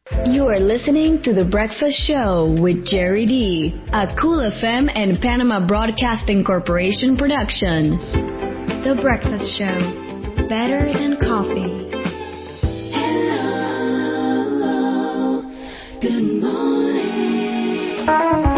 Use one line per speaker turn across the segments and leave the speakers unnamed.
You are listening to The Breakfast Show with Jerry D, a Cool FM and Panama Broadcasting Corporation production.
The Breakfast Show, better than coffee.
Hello, good morning.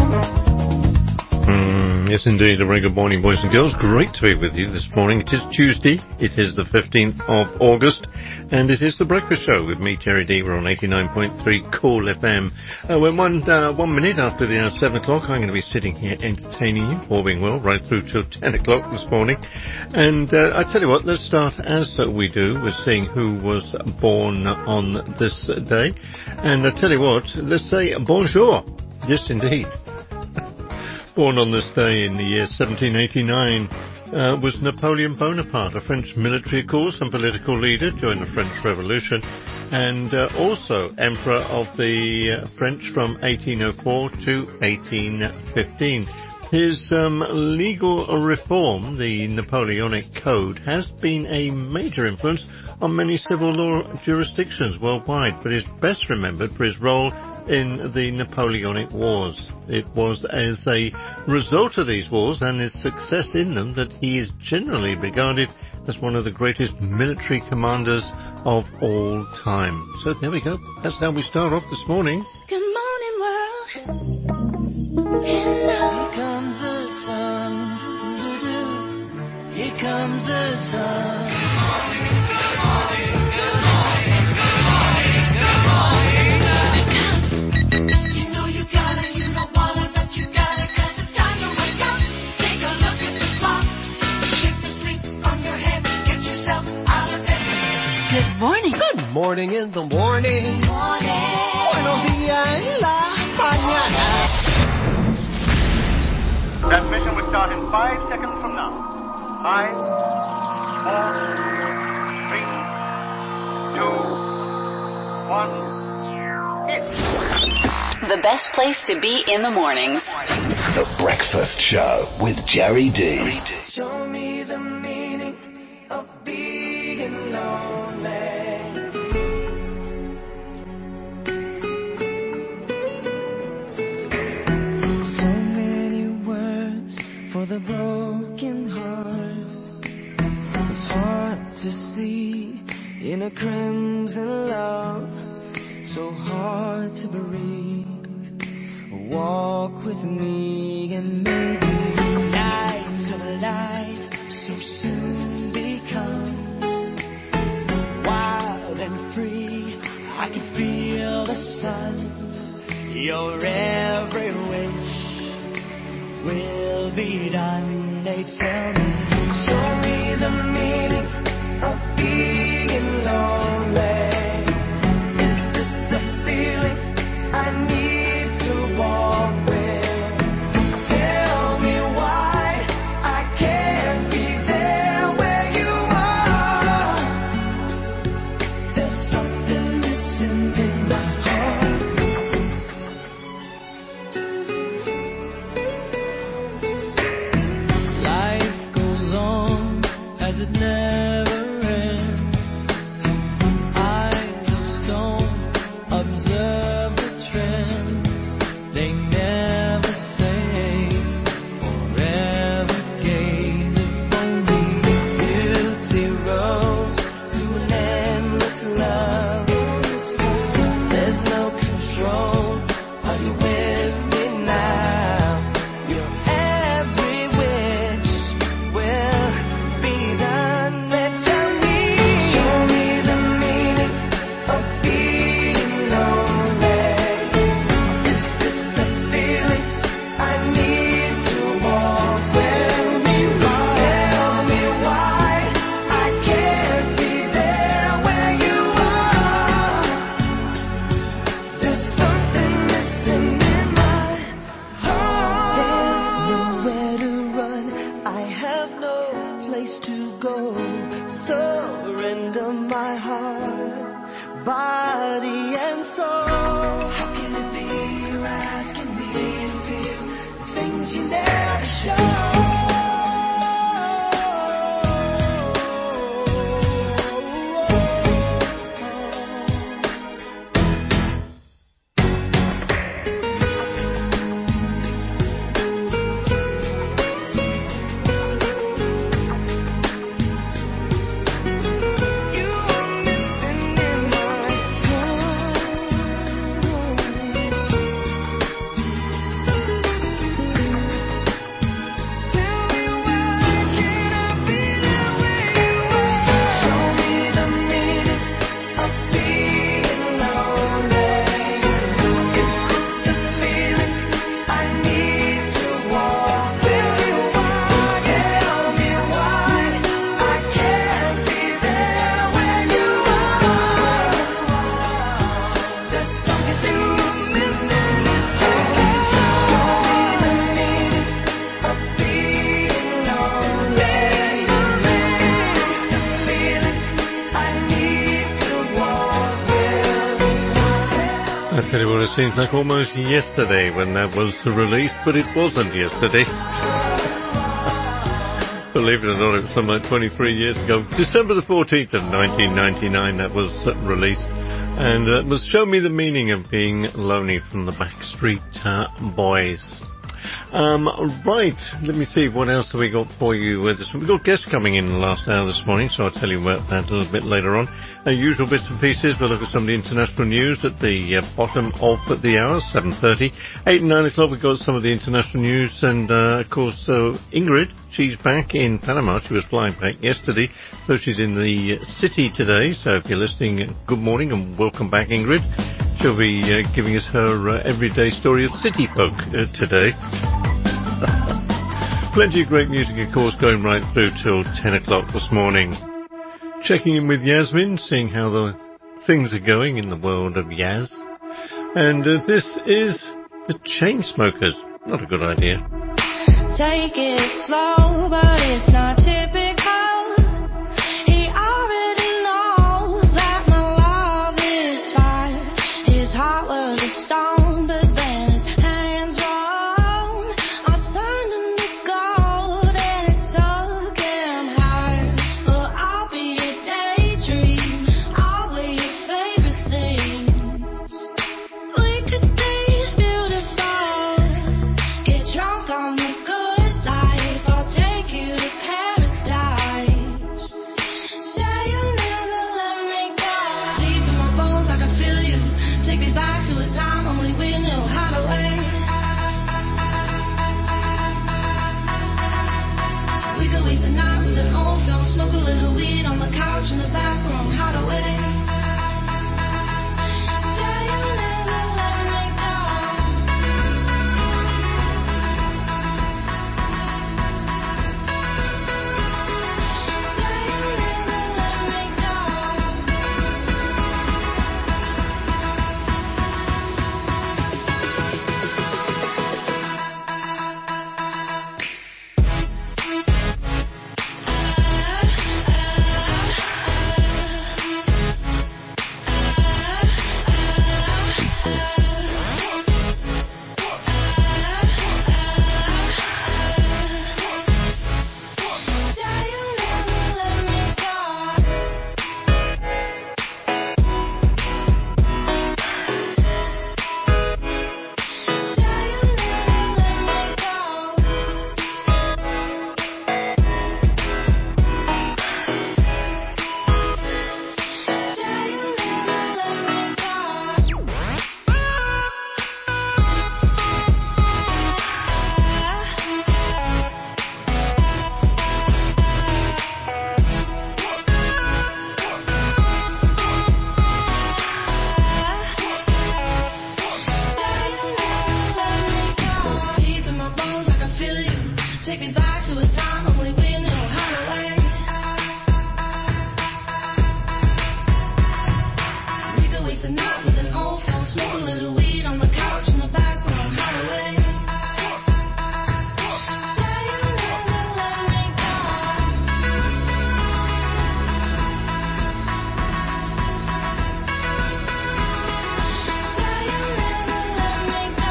Yes, indeed. A very good morning, boys and girls. Great to be with you this morning. It is Tuesday. It is the 15th of August. And it is The Breakfast Show with me, Jerry D. We're on 89.3 Cool FM. We're 1 minute after the 7 o'clock. I'm going to be sitting here entertaining you, all being well, right through till 10 o'clock this morning. And I tell you what, let's start as we do with seeing who was born on this day. And I tell you what, let's say bonjour. Yes, indeed. Born on this day in the year 1789 was Napoleon Bonaparte, a French military, of course, and political leader during the French Revolution, and also Emperor of the French from 1804 to 1815. His legal reform, the Napoleonic Code, has been a major influence on many civil law jurisdictions worldwide, but is best remembered for his role in the Napoleonic Wars. It was as a result of these wars and his success in them that he is generally regarded as one of the greatest military commanders of all time. So there we go. That's how we start off this morning.
Good morning, world. Hello. Here comes the sun. Here comes the sun. Good morning, good morning, good morning, good morning, good morning. You know you got it, you don't want it, but you got it, 'cause it's time to wake up. Take a look at the clock. Shake the sleep from your head. Get yourself out of bed. Good morning.
Good morning in the morning.
Morning.
Buenos días en la mañana.
Transmission will start in 5 seconds from now. 5, 4, 3, 2, 1, hit.
The best place to be in the mornings.
The Breakfast Show with Jerry D.
Show me the meaning of being lonely. So many words for the broken heart. It's hard to see in a crimson love. So hard to breathe. Walk with me and maybe nights of light so soon become wild and free. I can feel the sun. Your every wish will be done. They tell me, show me the meaning of being lonely. I need to walk with. Tell me why I can't be there where you are. There's something missing in my heart. Life goes on as it never ends. Eyes of stone observe the trends. They never say forever gaze. If only beauty rose to an endless love. There's no control. Are you with me now? Your every wish will be done. They tell me, show me the meaning of being lonely. Is this the feeling I need to walk with? Tell me why I can't be there where you are. There's something missing in my heart. There's nowhere to run. I have no place to go. Surrender my heart, body and soul. How can it be you're asking me to feel things you never show?
I tell you what, it seems like almost yesterday when that was released, but it wasn't yesterday. Believe it or not, it was something like 23 years ago. December the 14th of 1999 that was released. And that was Show Me the Meaning of Being Lonely from the Backstreet Boys. Right, let me see, what else have we got for you this week? We've got guests coming in the last hour this morning, so I'll tell you about that a little bit later on. Usual bits and pieces, we'll look at some of the international news at the bottom of the hour, 7:30. 8 and 9 o'clock we've got some of the international news, and of course Ingrid, she's back in Panama. She was flying back yesterday, so she's in the city today. So if you're listening, good morning and welcome back, Ingrid. She'll be giving us her everyday story of city folk today. Plenty of great music, of course, going right through till 10 o'clock this morning. Checking in with Yasmin, seeing how the things are going in the world of Yaz. And this is the Chainsmokers. Not a good idea.
Take it slow, but it's not typical. He already knows that my love is fire. His heart was a stone, but then his hands rolled. I turned him to gold and it took him higher. Well, I'll be a daydream. I'll wear your favorite things. We could be beautiful. Get drunk on the good life. I'll take you to paradise. Say you'll never let me go. Deep in my bones, I can feel you. Take me back to a time only we knew how to wait. We could waste a night with an old film, smoke a little weed on the couch in the back room. How to wait. Say you'll never let me go. Say you'll never let me go. Say you'll never let me go. Say you'll never let me go. Say you'll never let me go. Deep in my bones, I can feel you. Take me back to a time only we knew how to wait. We could waste a night with an old film, smoke a little weed on the couch in the back room. How to wait. Say you'll never let me go. Say you'll never let me go.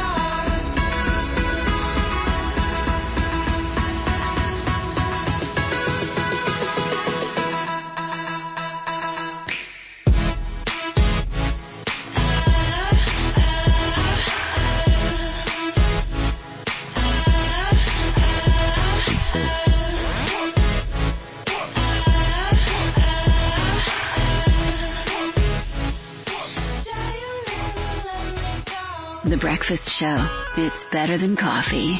The Breakfast Show. It's better than coffee.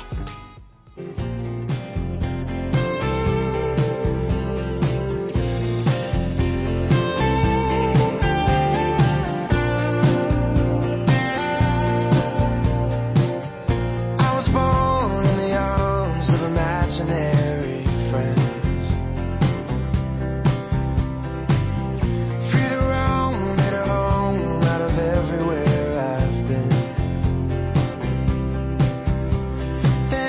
I was born in the arms of imaginary friends. Free to roam, made a home out of everywhere I've been.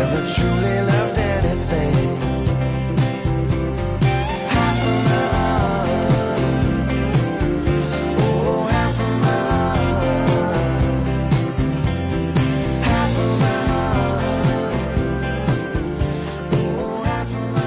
never truly loved anything. Half of my heart, oh, half of my heart, half of my heart, oh, half of my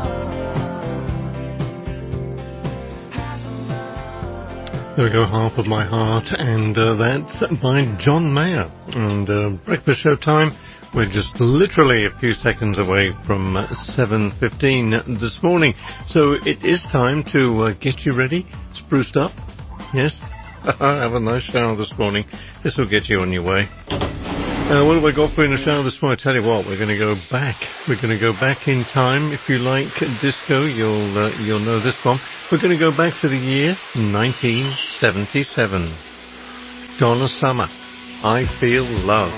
heart.
There we go, Half of My Heart, and that's by John Mayer. And breakfast show time, we're just literally a few seconds away from 7:15 this morning. So it is time to get you ready, spruced up. Yes, have a nice shower this morning. This will get you on your way. What have I got for you in the shower this morning? I tell you what, we're going to go back. We're going to go back in time. If you like disco, you'll know this one. We're going to go back to the year 1977. Donna Summer, I Feel Love.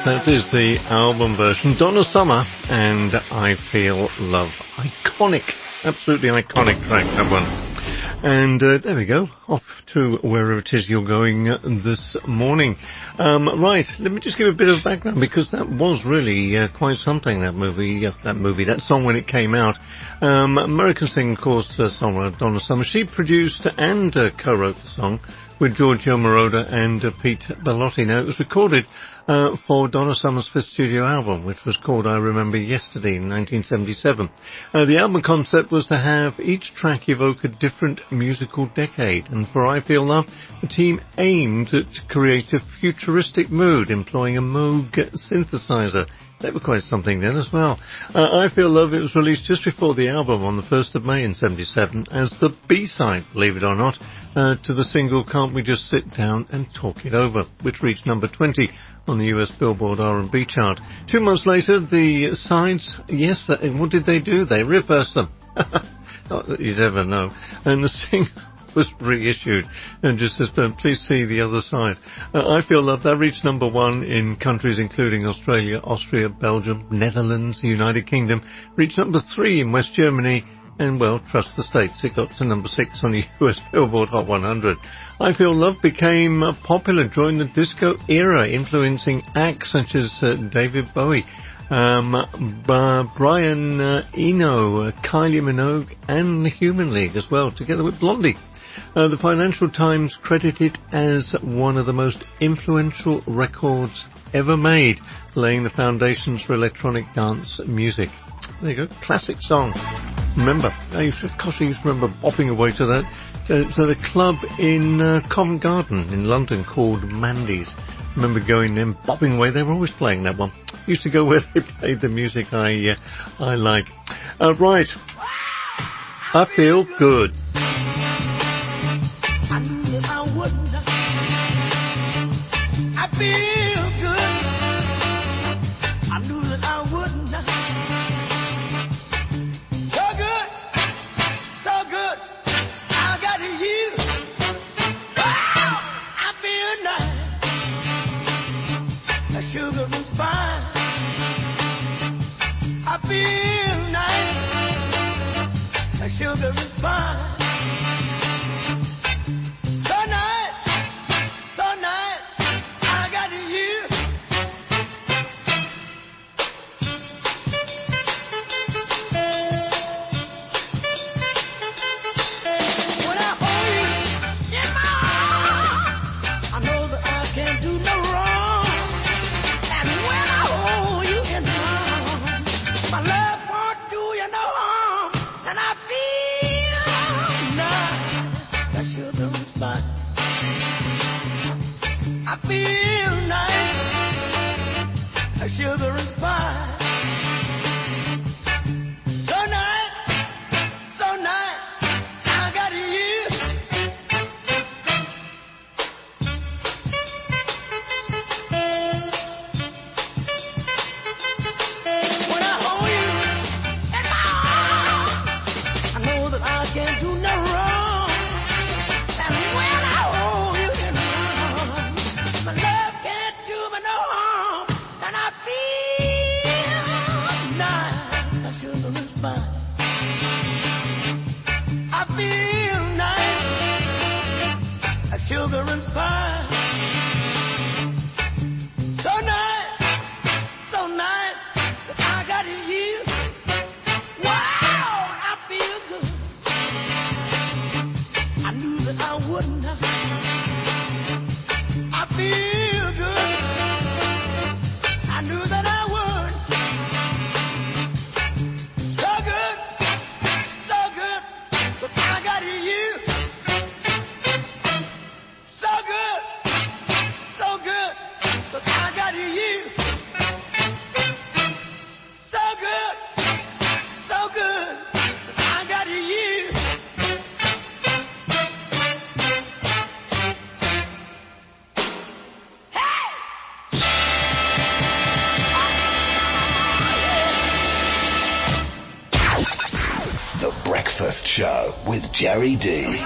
that is the album version. Donna Summer and I Feel Love. Iconic, absolutely iconic track, that one. And there we go, off to wherever it is you're going this morning. Right, let me just give a bit of background, because that was really quite something, that song when it came out. American singer, of course, songwriter Donna Summer. She produced and co-wrote the song with Giorgio Moroder and Pete Bellotti. Now, it was recorded for Donna Summer's first studio album, which was called I Remember Yesterday in 1977. The album concept was to have each track evoke a different musical decade, and for I Feel Love, the team aimed to create a futuristic mood, employing a Moog synthesizer. They were quite something then as well. I Feel Love, it was released just before the album on the 1st of May in 77 as the B-side, believe it or not, to the single Can't We Just Sit Down and Talk It Over, which reached number 20 on the US Billboard R&B chart. 2 months later, the sides, yes, what did they do? They reversed them. Not that you'd ever know. And the single was reissued and just says, please see the other side. I Feel Love, that reached number 1 in countries including Australia, Austria, Belgium, Netherlands, the United Kingdom, reached number 3 in West Germany, and, well, trust the states, it got to number 6 on the US Billboard Hot 100. I Feel Love became popular during the disco era, influencing acts such as David Bowie, Brian Eno, Kylie Minogue, and the Human League as well, together with Blondie. The Financial Times credited it as one of the most influential records ever made, laying the foundations for electronic dance music. There you go, classic song. Remember, I used to remember bopping away to that. It's at a club in Covent Garden in London called Mandy's. Remember going there and bopping away. They were always playing that one. Used to go where they played the music I like. Right. I Feel Good.
I knew that I wouldn't. I feel good. I knew that I wouldn't. So good, so good. I got you. Wow, I feel nice. The sugar was fine. I feel nice. The sugar is fine. I feel nice, a sugar and spice. So nice, so nice, I got you. When I hold you in my arms, I know that I can't do no wrong. And when I hold you in my arms, my love can't do me no harm. And I feel nice, a sugar and spice. I feel nice, a sugar and spice. So nice, so nice that I got you. Wow, I feel good. I knew that I wouldn't. I feel good. I knew that I would. So good, but I got you. So good, but I got you. So good, but I got you.
The Breakfast Show with Jerry D.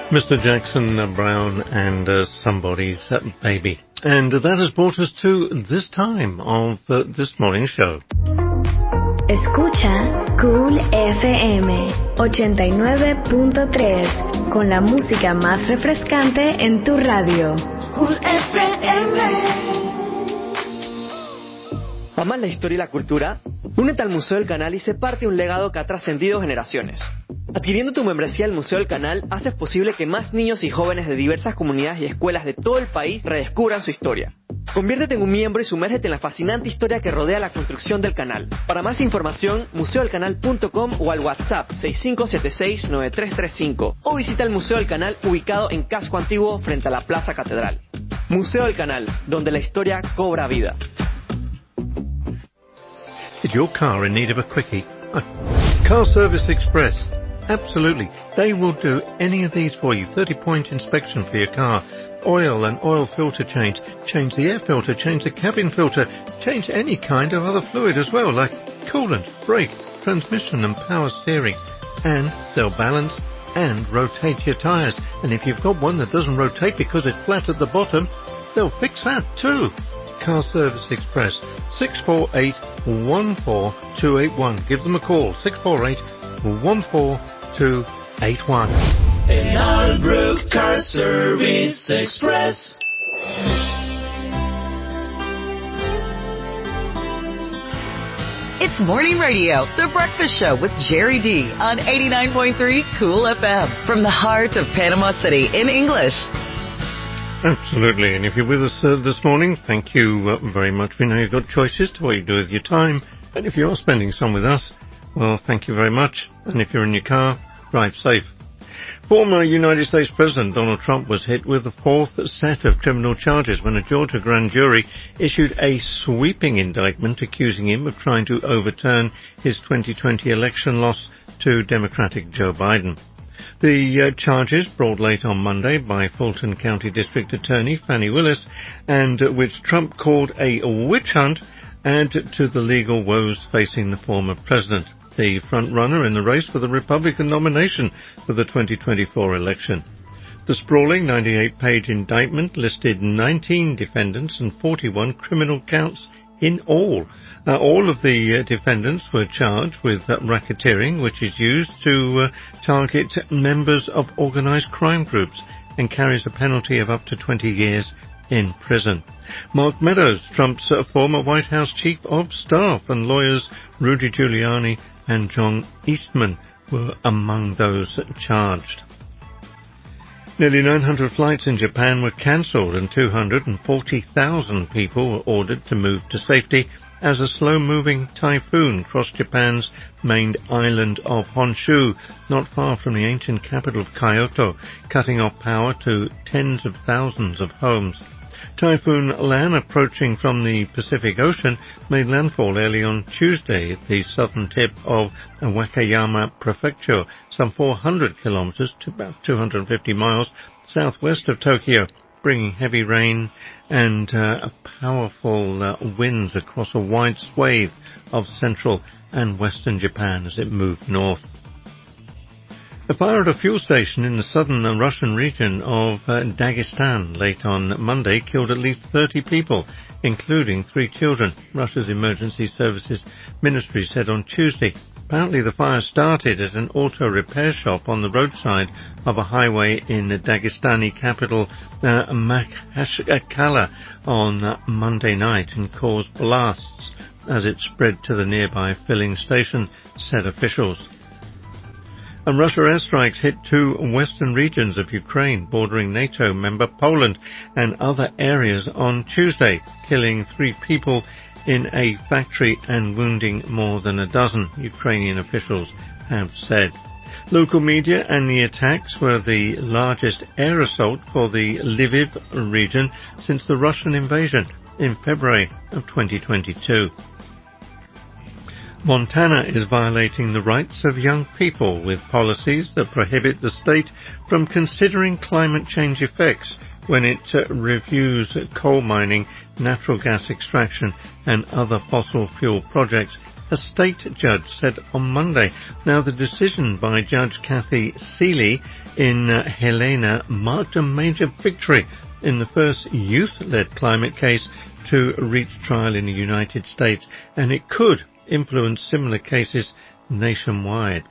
Mr. Jackson Brown and Somebody's Baby. And that has brought us to this time of this morning's show.
Escucha Cool FM 89.3 con la música más refrescante en tu radio.
Cool FM.
¿Amas la historia y la cultura? Únete al Museo del Canal y sé parte de un legado que ha trascendido generaciones. Adquiriendo tu membresía al Museo del Canal, haces posible que más niños y jóvenes de diversas comunidades y escuelas de todo el país redescubran su historia. Conviértete en un miembro y sumérgete en la fascinante historia que rodea la construcción del canal. Para más información, museodelcanal.com o al WhatsApp 6576-9335 o visita el Museo del Canal ubicado en Casco Antiguo frente a la Plaza Catedral. Museo del Canal, donde la historia cobra vida.
Is your car in need of a quickie? Car Service Express. Absolutely. They will do any of these for you. 30-point inspection for your car. Oil and oil filter change. Change the air filter. Change the cabin filter. Change any kind of other fluid as well, like coolant, brake, transmission and power steering. And they'll balance and rotate your tyres. And if you've got one that doesn't rotate because it's flat at the bottom, they'll fix that too. Car Service Express, 648-14281. Give them a call, 648-14281.
In Albrook Car Service Express.
It's Morning Radio, The Breakfast Show with Jerry D on 89.3 Cool FM from the heart of Panama City in English.
Absolutely, and if you're with us this morning, thank you very much. We know you've got choices to what you do with your time, and if you are spending some with us, well, thank you very much. And if you're in your car, drive safe. Former United States President Donald Trump was hit with the fourth set of criminal charges when a Georgia grand jury issued a sweeping indictment accusing him of trying to overturn his 2020 election loss to Democratic Joe Biden. The charges, brought late on Monday by Fulton County District Attorney Fannie Willis, and which Trump called a witch hunt, add to the legal woes facing the former president, the front-runner in the race for the Republican nomination for the 2024 election. The sprawling 98-page indictment listed 19 defendants and 41 criminal counts in all. All of the defendants were charged with racketeering, which is used to target members of organized crime groups and carries a penalty of up to 20 years in prison. Mark Meadows, Trump's former White House chief of staff, and lawyers Rudy Giuliani and John Eastman were among those charged. Nearly 900 flights in Japan were cancelled and 240,000 people were ordered to move to safety as a slow-moving typhoon crossed Japan's main island of Honshu, not far from the ancient capital of Kyoto, cutting off power to tens of thousands of homes. Typhoon Lan, approaching from the Pacific Ocean, made landfall early on Tuesday at the southern tip of Wakayama Prefecture, some 400 kilometers to about 250 miles southwest of Tokyo, bringing heavy rain and powerful winds across a wide swathe of central and western Japan as it moved north. A fire at a fuel station in the southern Russian region of Dagestan late on Monday killed at least 30 people, including 3 children, Russia's emergency services ministry said on Tuesday. Apparently the fire started at an auto repair shop on the roadside of a highway in the Dagestani capital Makhachkala on Monday night and caused blasts as it spread to the nearby filling station, said officials. And Russia airstrikes hit 2 western regions of Ukraine bordering NATO member Poland and other areas on Tuesday, killing 3 people in a factory and wounding more than a dozen, Ukrainian officials have said. Local media and the attacks were the largest air assault for the Lviv region since the Russian invasion in February of 2022. Montana is violating the rights of young people with policies that prohibit the state from considering climate change effects, when it reviews coal mining, natural gas extraction and other fossil fuel projects, a state judge said on Monday. Now, the decision by Judge Kathy Seeley in Helena marked a major victory in the first youth-led climate case to reach trial in the United States, and it could influence similar cases nationwide.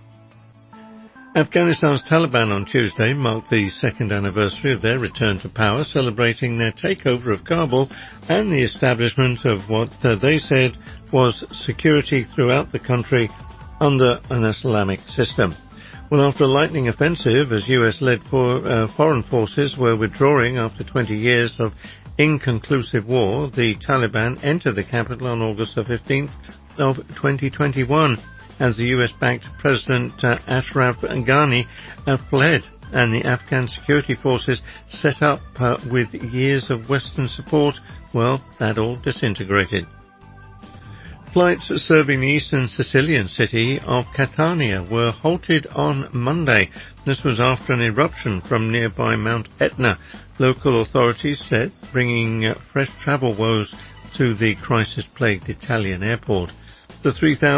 Afghanistan's Taliban on Tuesday marked the second anniversary of their return to power, celebrating their takeover of Kabul and the establishment of what they said was security throughout the country under an Islamic system. Well, after a lightning offensive as US-led foreign forces were withdrawing after 20 years of inconclusive war, the Taliban entered the capital on August the 15th of 2021. As the US-backed President Ashraf Ghani fled and the Afghan security forces set up with years of Western support, well, that all disintegrated. Flights serving the eastern Sicilian city of Catania were halted on Monday. This was after an eruption from nearby Mount Etna, local authorities said, bringing fresh travel woes to the crisis-plagued Italian airport. The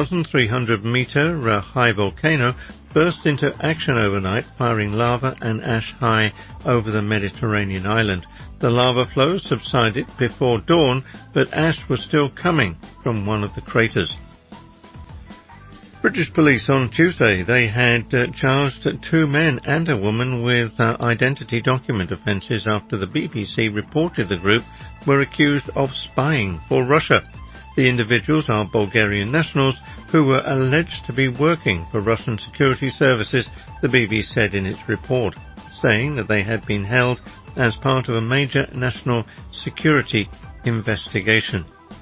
3,300-metre high volcano burst into action overnight, firing lava and ash high over the Mediterranean island. The lava flow subsided before dawn, but ash was still coming from one of the craters. British police on Tuesday, they had charged 2 men and a woman with identity document offences after the BBC reported the group were accused of spying for Russia. The individuals are Bulgarian nationals who were alleged to be working for Russian security services, the BBC said in its report, saying that they had been held as part of a major national security investigation.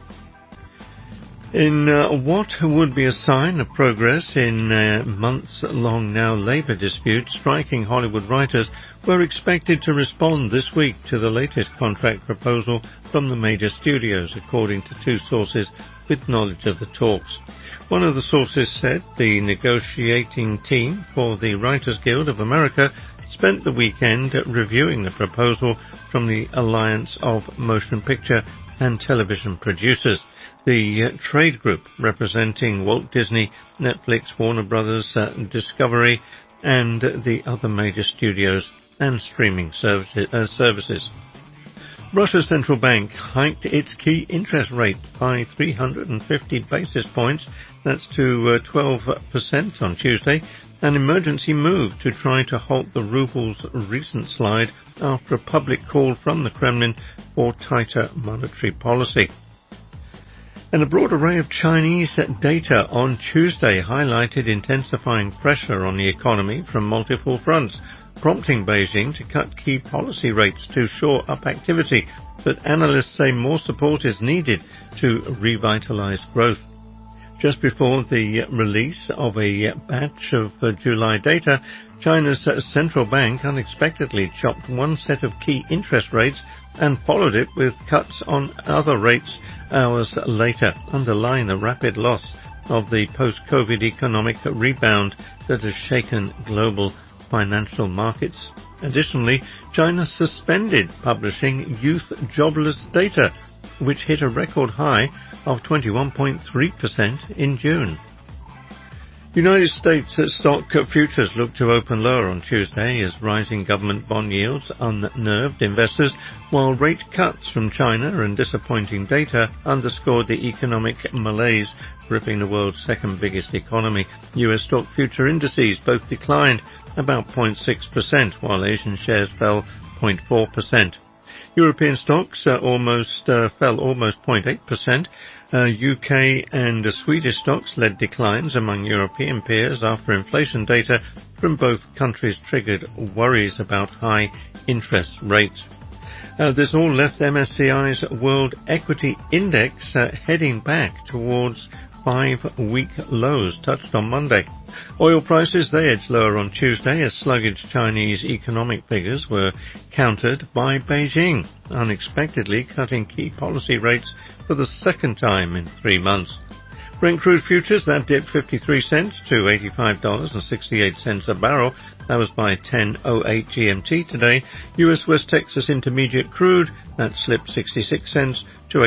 In what would be a sign of progress in months-long now labour dispute, striking Hollywood writers were expected to respond this week to the latest contract proposal from the major studios, according to 2 sources with knowledge of the talks. One of the sources said the negotiating team for the Writers Guild of America spent the weekend reviewing the proposal from the Alliance of Motion Picture and Television Producers, the trade group representing Walt Disney, Netflix, Warner Brothers, Discovery, and the other major studios and streaming services. Russia's central bank hiked its key interest rate by 350 basis points, that's to 12% on Tuesday, an emergency move to try to halt the ruble's recent slide after a public call from the Kremlin for tighter monetary policy. And a broad array of Chinese data on Tuesday highlighted intensifying pressure on the economy from multiple fronts, prompting Beijing to cut key policy rates to shore up activity, but analysts say more support is needed to revitalize growth. Just before the release of a batch of July data, China's central bank unexpectedly chopped one set of key interest rates and followed it with cuts on other rates hours later, underlying the rapid loss of the post-COVID economic rebound that has shaken global financial markets. Additionally, China suspended publishing youth jobless data, which hit a record high of 21.3% in June. United States stock futures look to open lower on Tuesday as rising government bond yields unnerved investors, while rate cuts from China and disappointing data underscored the economic malaise gripping the world's second biggest economy. US stock future indices both declined about 0.6%, while Asian shares fell 0.4%. European stocks fell almost 0.8%. UK and Swedish stocks led declines among European peers after inflation data from both countries triggered worries about high interest rates. This all left MSCI's World Equity Index heading back towards 5-week lows touched on Monday. Oil prices, they edged lower on Tuesday as sluggish Chinese economic figures were countered by Beijing, unexpectedly cutting key policy rates for the second time in 3 months. Brent crude futures, that dipped 53 cents to $85.68 a barrel. That was by 10:08 GMT today. US West Texas Intermediate crude, that slipped 66 cents to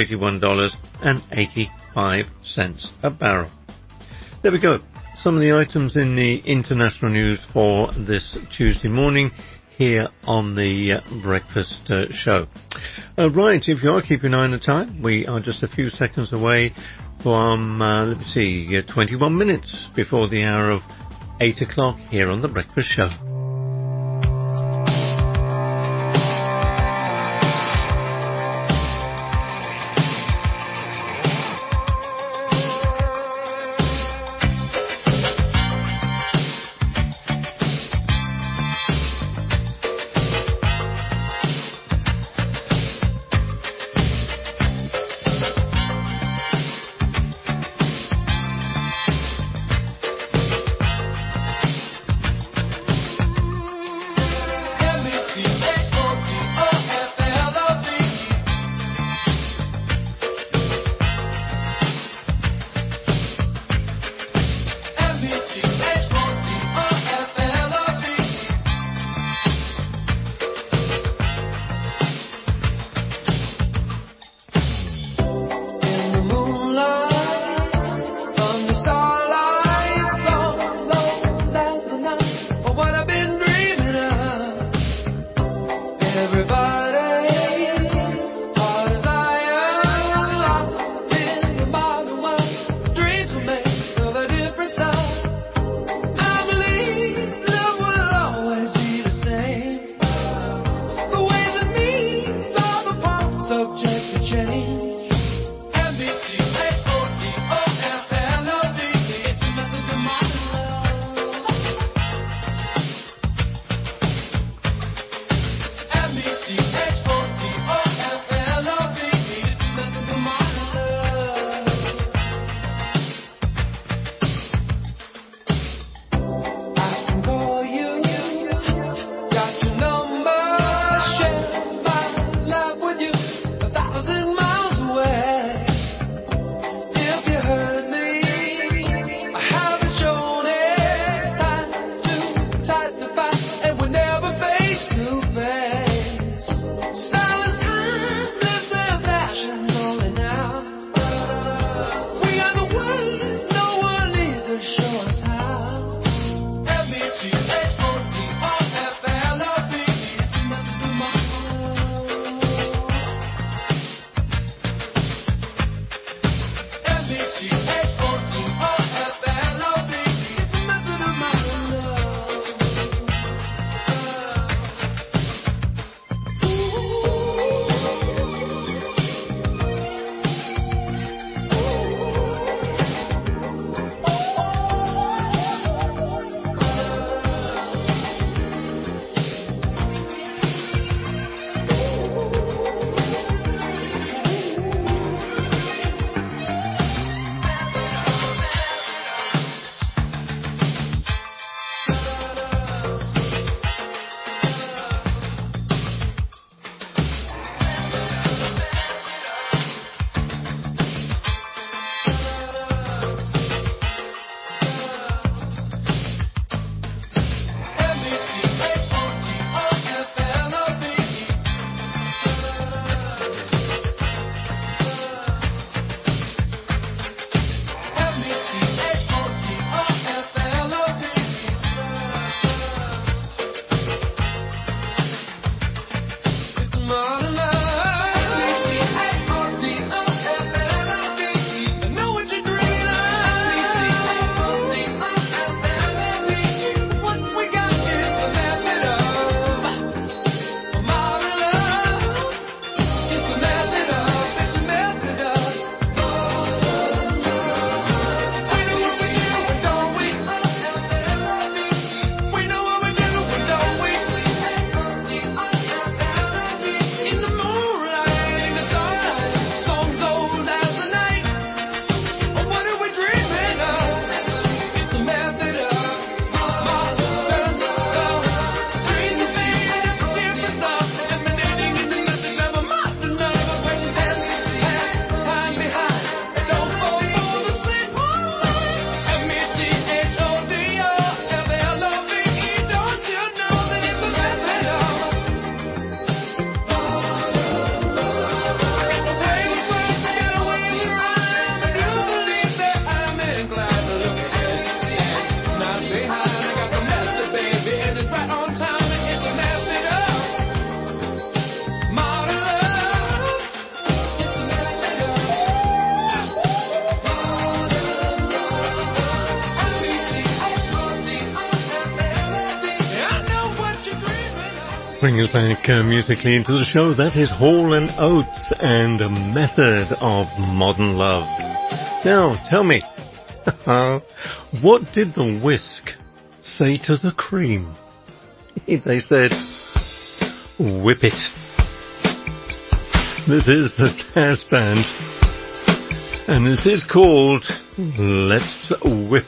$81.85 a barrel. There we go. Some of the items in the international news for this Tuesday morning here on the Breakfast Show. Right, if you are keeping an eye on the time, we are just a few seconds away from, 21 minutes before the hour of 8 o'clock here on the Breakfast Show. Bring us back musically into the show. That is Hall and Oates and a Method of Modern Love. Now, tell me, what did the whisk say to the cream? They said, whip it. This is the Daz Band, and this is called Let's Whip.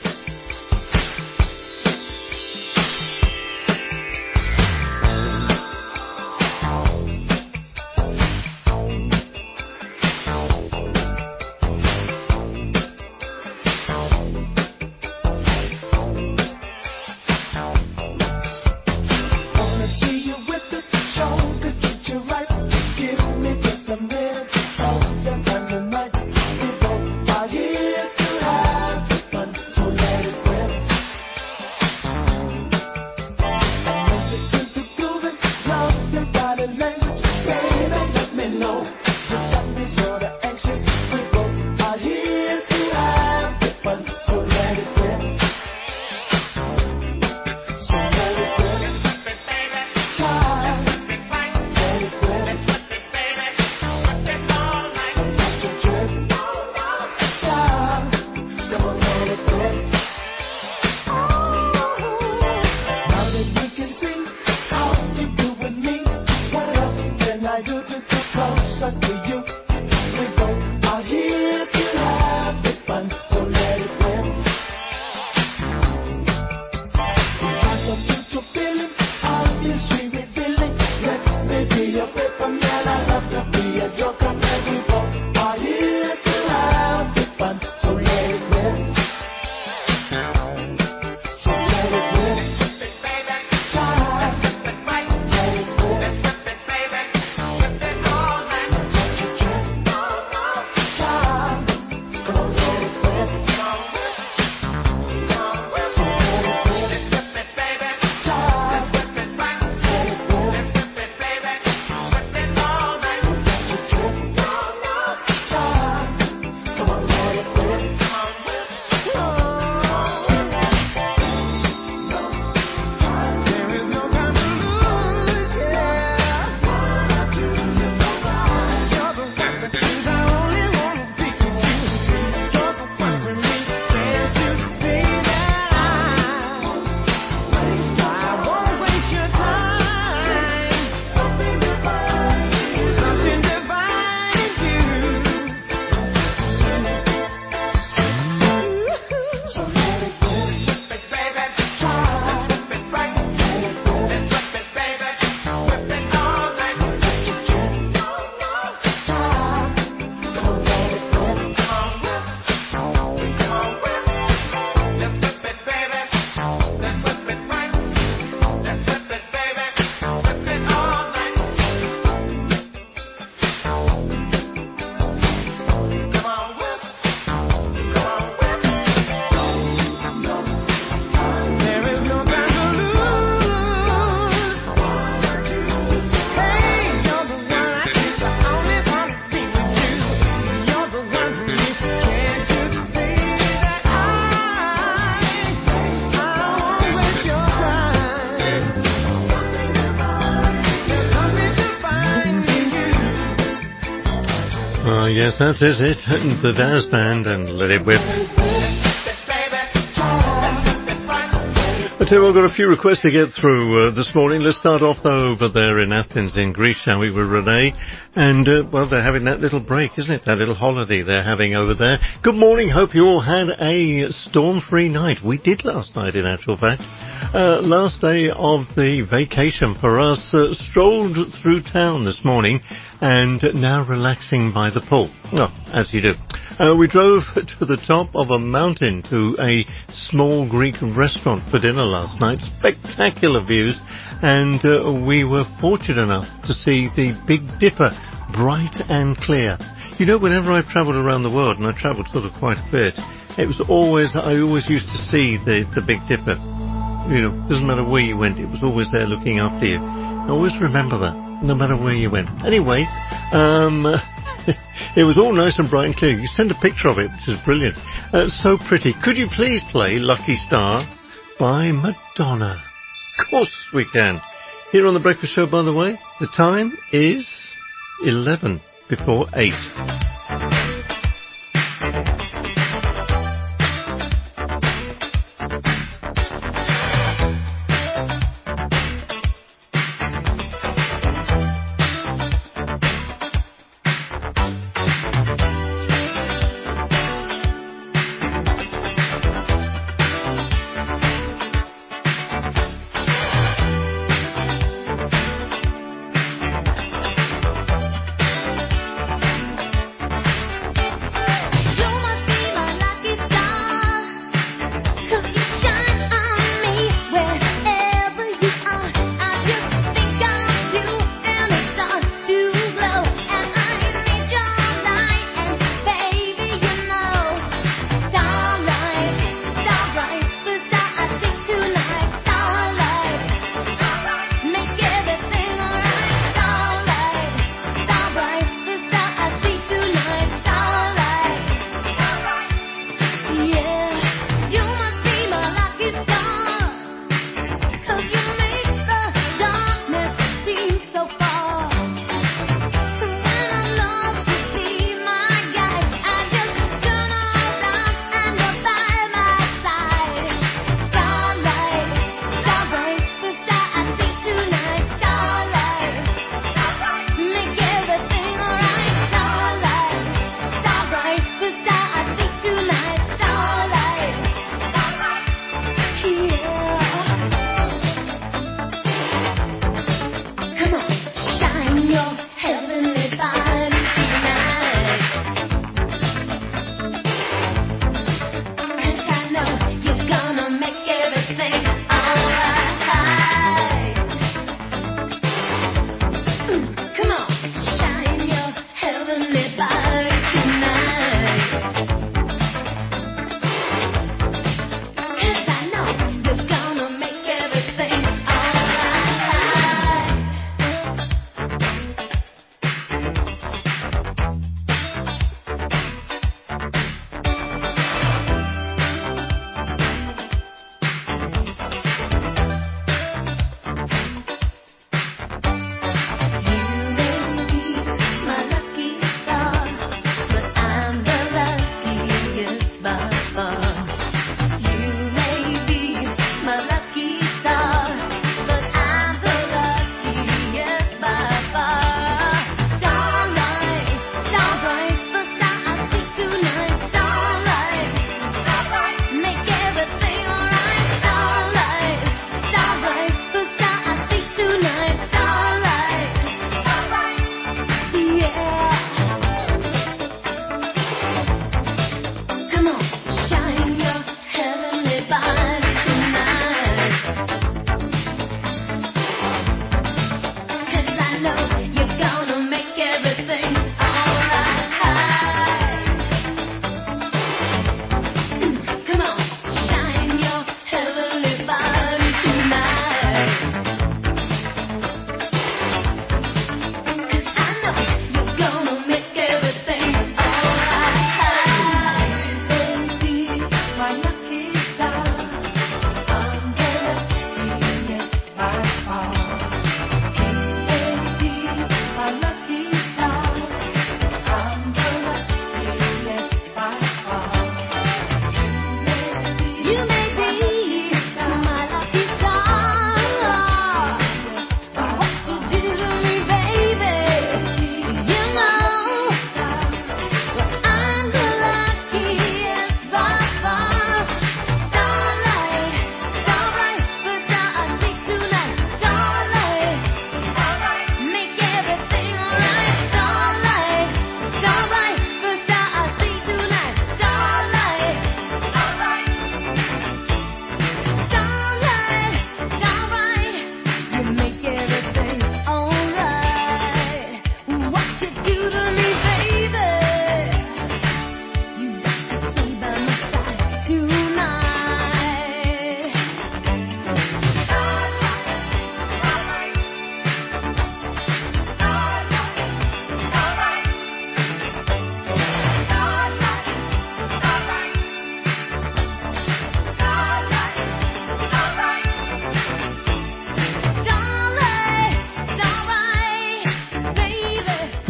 Yes, that is it. The Daz Band and Let It Whip. I tell you, I've got a few requests to get through this morning. Let's start off, though, over there in Athens, in Greece, shall we, with Renee. And, well, they're having that little break, isn't it? That little holiday they're having over there. Good morning. Hope you all had a storm-free night. We did last night, in actual fact. Last day of the vacation for us. Strolled through town this morning and now relaxing by the pool. Well, as you do. We drove to the top of a mountain to a small Greek restaurant for dinner last night. Spectacular views, and we were fortunate enough to see the Big Dipper bright and clear. You know, whenever I've travelled around the world, and I travelled sort of quite a bit, I always used to see the Big Dipper. You know, doesn't matter where you went, it was always there looking after you. I always remember that, no matter where you went. Anyway, it was all nice and bright and clear. You sent a picture of it, which is brilliant. So pretty. Could you please play Lucky Star by Madonna? Of course we can. Here on The Breakfast Show, by the way, the time is 11 before 8.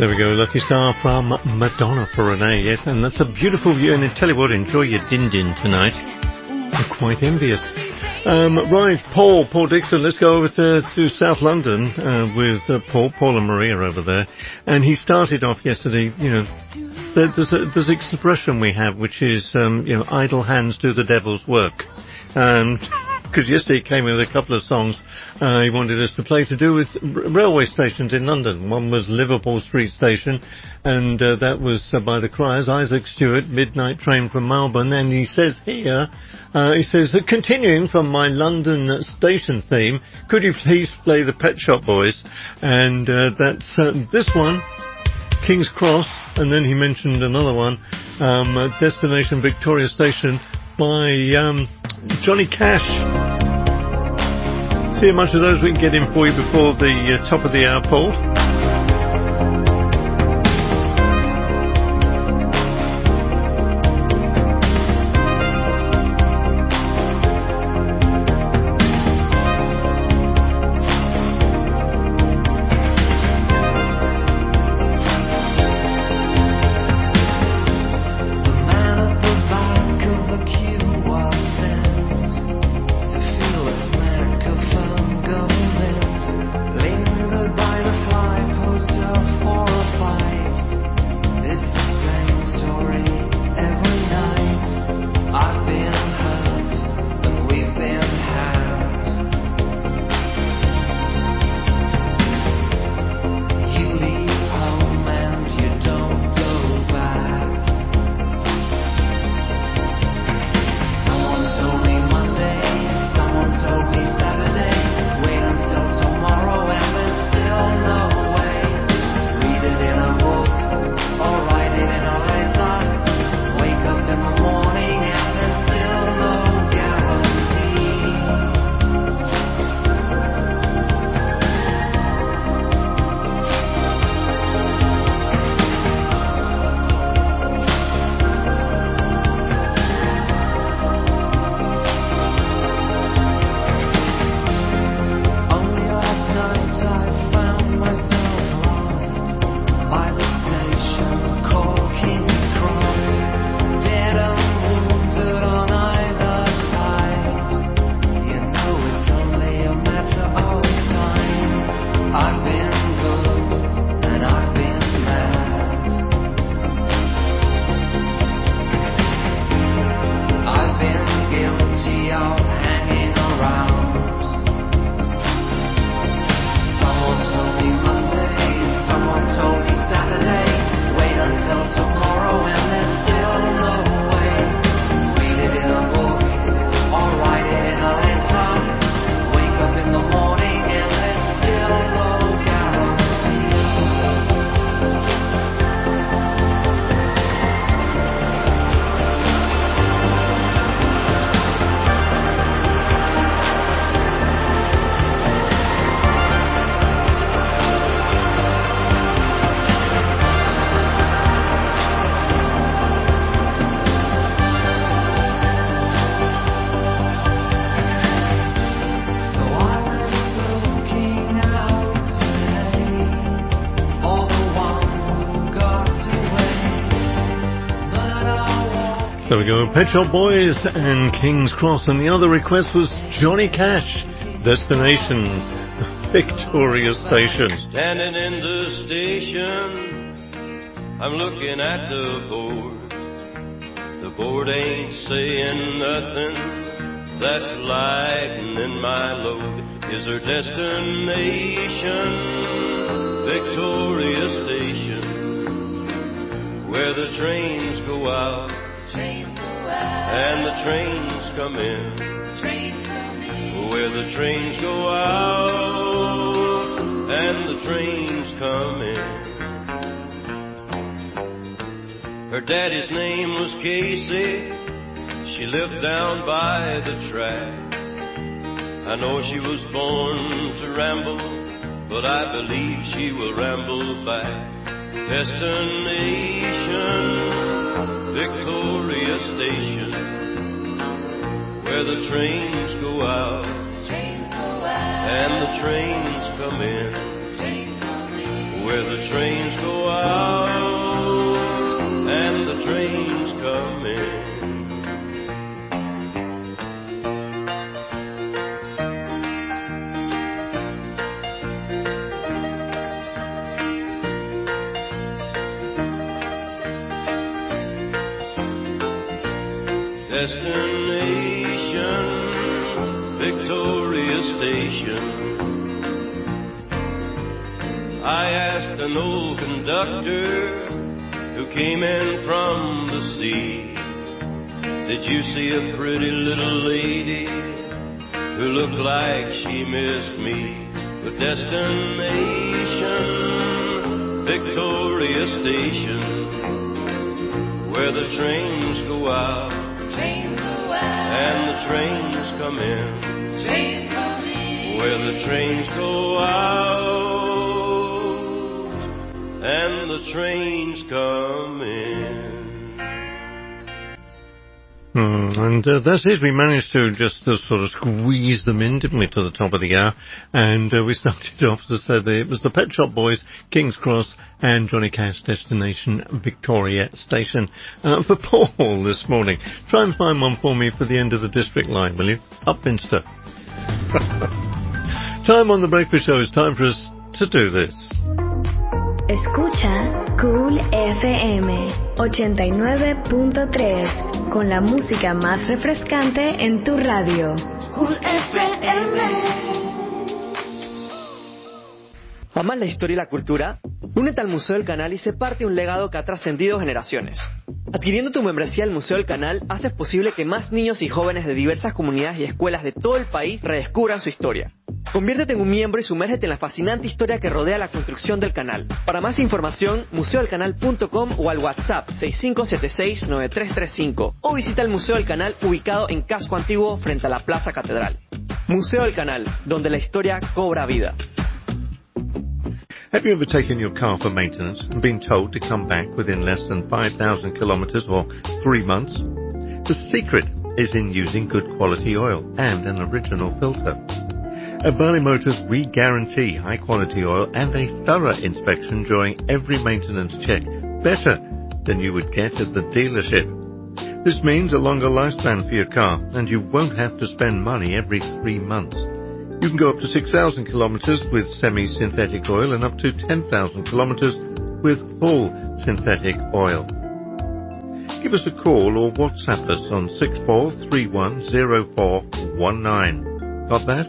There we go, Lucky Star from Madonna for Renee, yes, and that's a beautiful view, and I tell you what, enjoy your din-din tonight. I'm quite envious. Right, Paul Dixon, let's go over to South London with Paul and Maria over there, and he started off yesterday, you know, there's an expression we have, which is, you know, idle hands do the devil's work. Because yesterday he came with a couple of songs he wanted us to play to do with railway stations in London. One was Liverpool Street Station, and that was by the Criers, Isaac Stewart, Midnight Train from Melbourne. And he says here, continuing from my London station theme, could you please play the Pet Shop Boys? And that's this one, King's Cross, and then he mentioned another one, Destination Victoria Station by Johnny Cash. See how much of those we can get in for you before the top of the hour, Paul. There we go, Pet Shop Boys and King's Cross, and the other request was Johnny Cash, Destination Victoria Station.
Standing in the station, I'm looking at the board. The board ain't saying nothing that's lightening my load. Is her destination Victoria Station, where the trains go out and the trains come in, where the trains go out and the trains come in. Her daddy's name was Casey, she lived down by the track. I know she was born to ramble, but I believe she will ramble back. Destination Victoria Station, where the trains go out and the trains come in, where the trains go out and the trains come in. Destination, Victoria Station. I asked an old conductor who came in from the sea, did you see a pretty little lady who looked like she missed me? The destination, Victoria Station, where the trains go out and the trains come in. Where the trains go out and the trains come in.
And that's it. We managed to just sort of squeeze them in, didn't we, to the top of the hour. And we started off to say that it was the Pet Shop Boys, King's Cross, and Johnny Cash, Destination Victoria Station. For Paul this morning, try and find one for me for the end of the district line, will you? Upminster. Time on the Breakfast Show. It's time for us to do this.
Escucha Cool FM 89.3 con la música más refrescante en tu radio.
Cool FM.
¿Amas la historia y la cultura? Únete al Museo del Canal y sé parte de un legado que ha trascendido generaciones. Adquiriendo tu membresía al Museo del Canal, haces posible que más niños y jóvenes de diversas comunidades y escuelas de todo el país redescubran su historia. Conviértete en un miembro y sumérgete en la fascinante historia que rodea la construcción del canal. Para más información, museodelcanal.com o al WhatsApp 6576-9335 o visita el Museo del Canal ubicado en Casco Antiguo frente a la Plaza Catedral. Museo del Canal, donde la historia cobra vida.
Have you ever taken your car for maintenance and been told to come back within less than 5,000 kilometers or 3 months? The secret is in using good quality oil and an original filter. At Valley Motors, we guarantee high quality oil and a thorough inspection during every maintenance check, better than you would get at the dealership. This means a longer lifespan for your car, and you won't have to spend money every 3 months. You can go up to 6,000 kilometers with semi-synthetic oil and up to 10,000 kilometers with full synthetic oil. Give us a call or WhatsApp us on 64310419. Got that?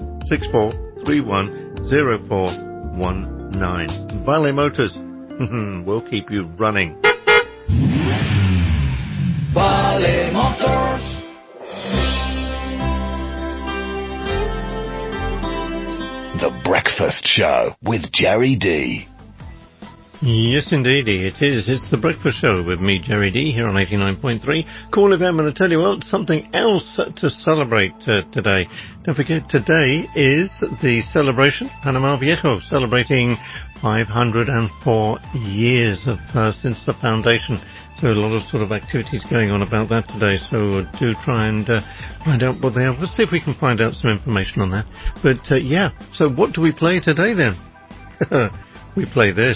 64310419. Valley Motors. We'll keep you running.
Valley Motors.
The Breakfast Show with Jerry D.
Yes, indeed, it is. It's the Breakfast Show with me, Jerry D, here on 89.3 Cool FM. And I tell you what, something else to celebrate today. Don't forget, today is the celebration, Panama Viejo, celebrating 504 years of since the foundation. So a lot of sort of activities going on about that today. So do try and find out what they are. Let's see if we can find out some information on that. But yeah, so what do we play today then? We play this.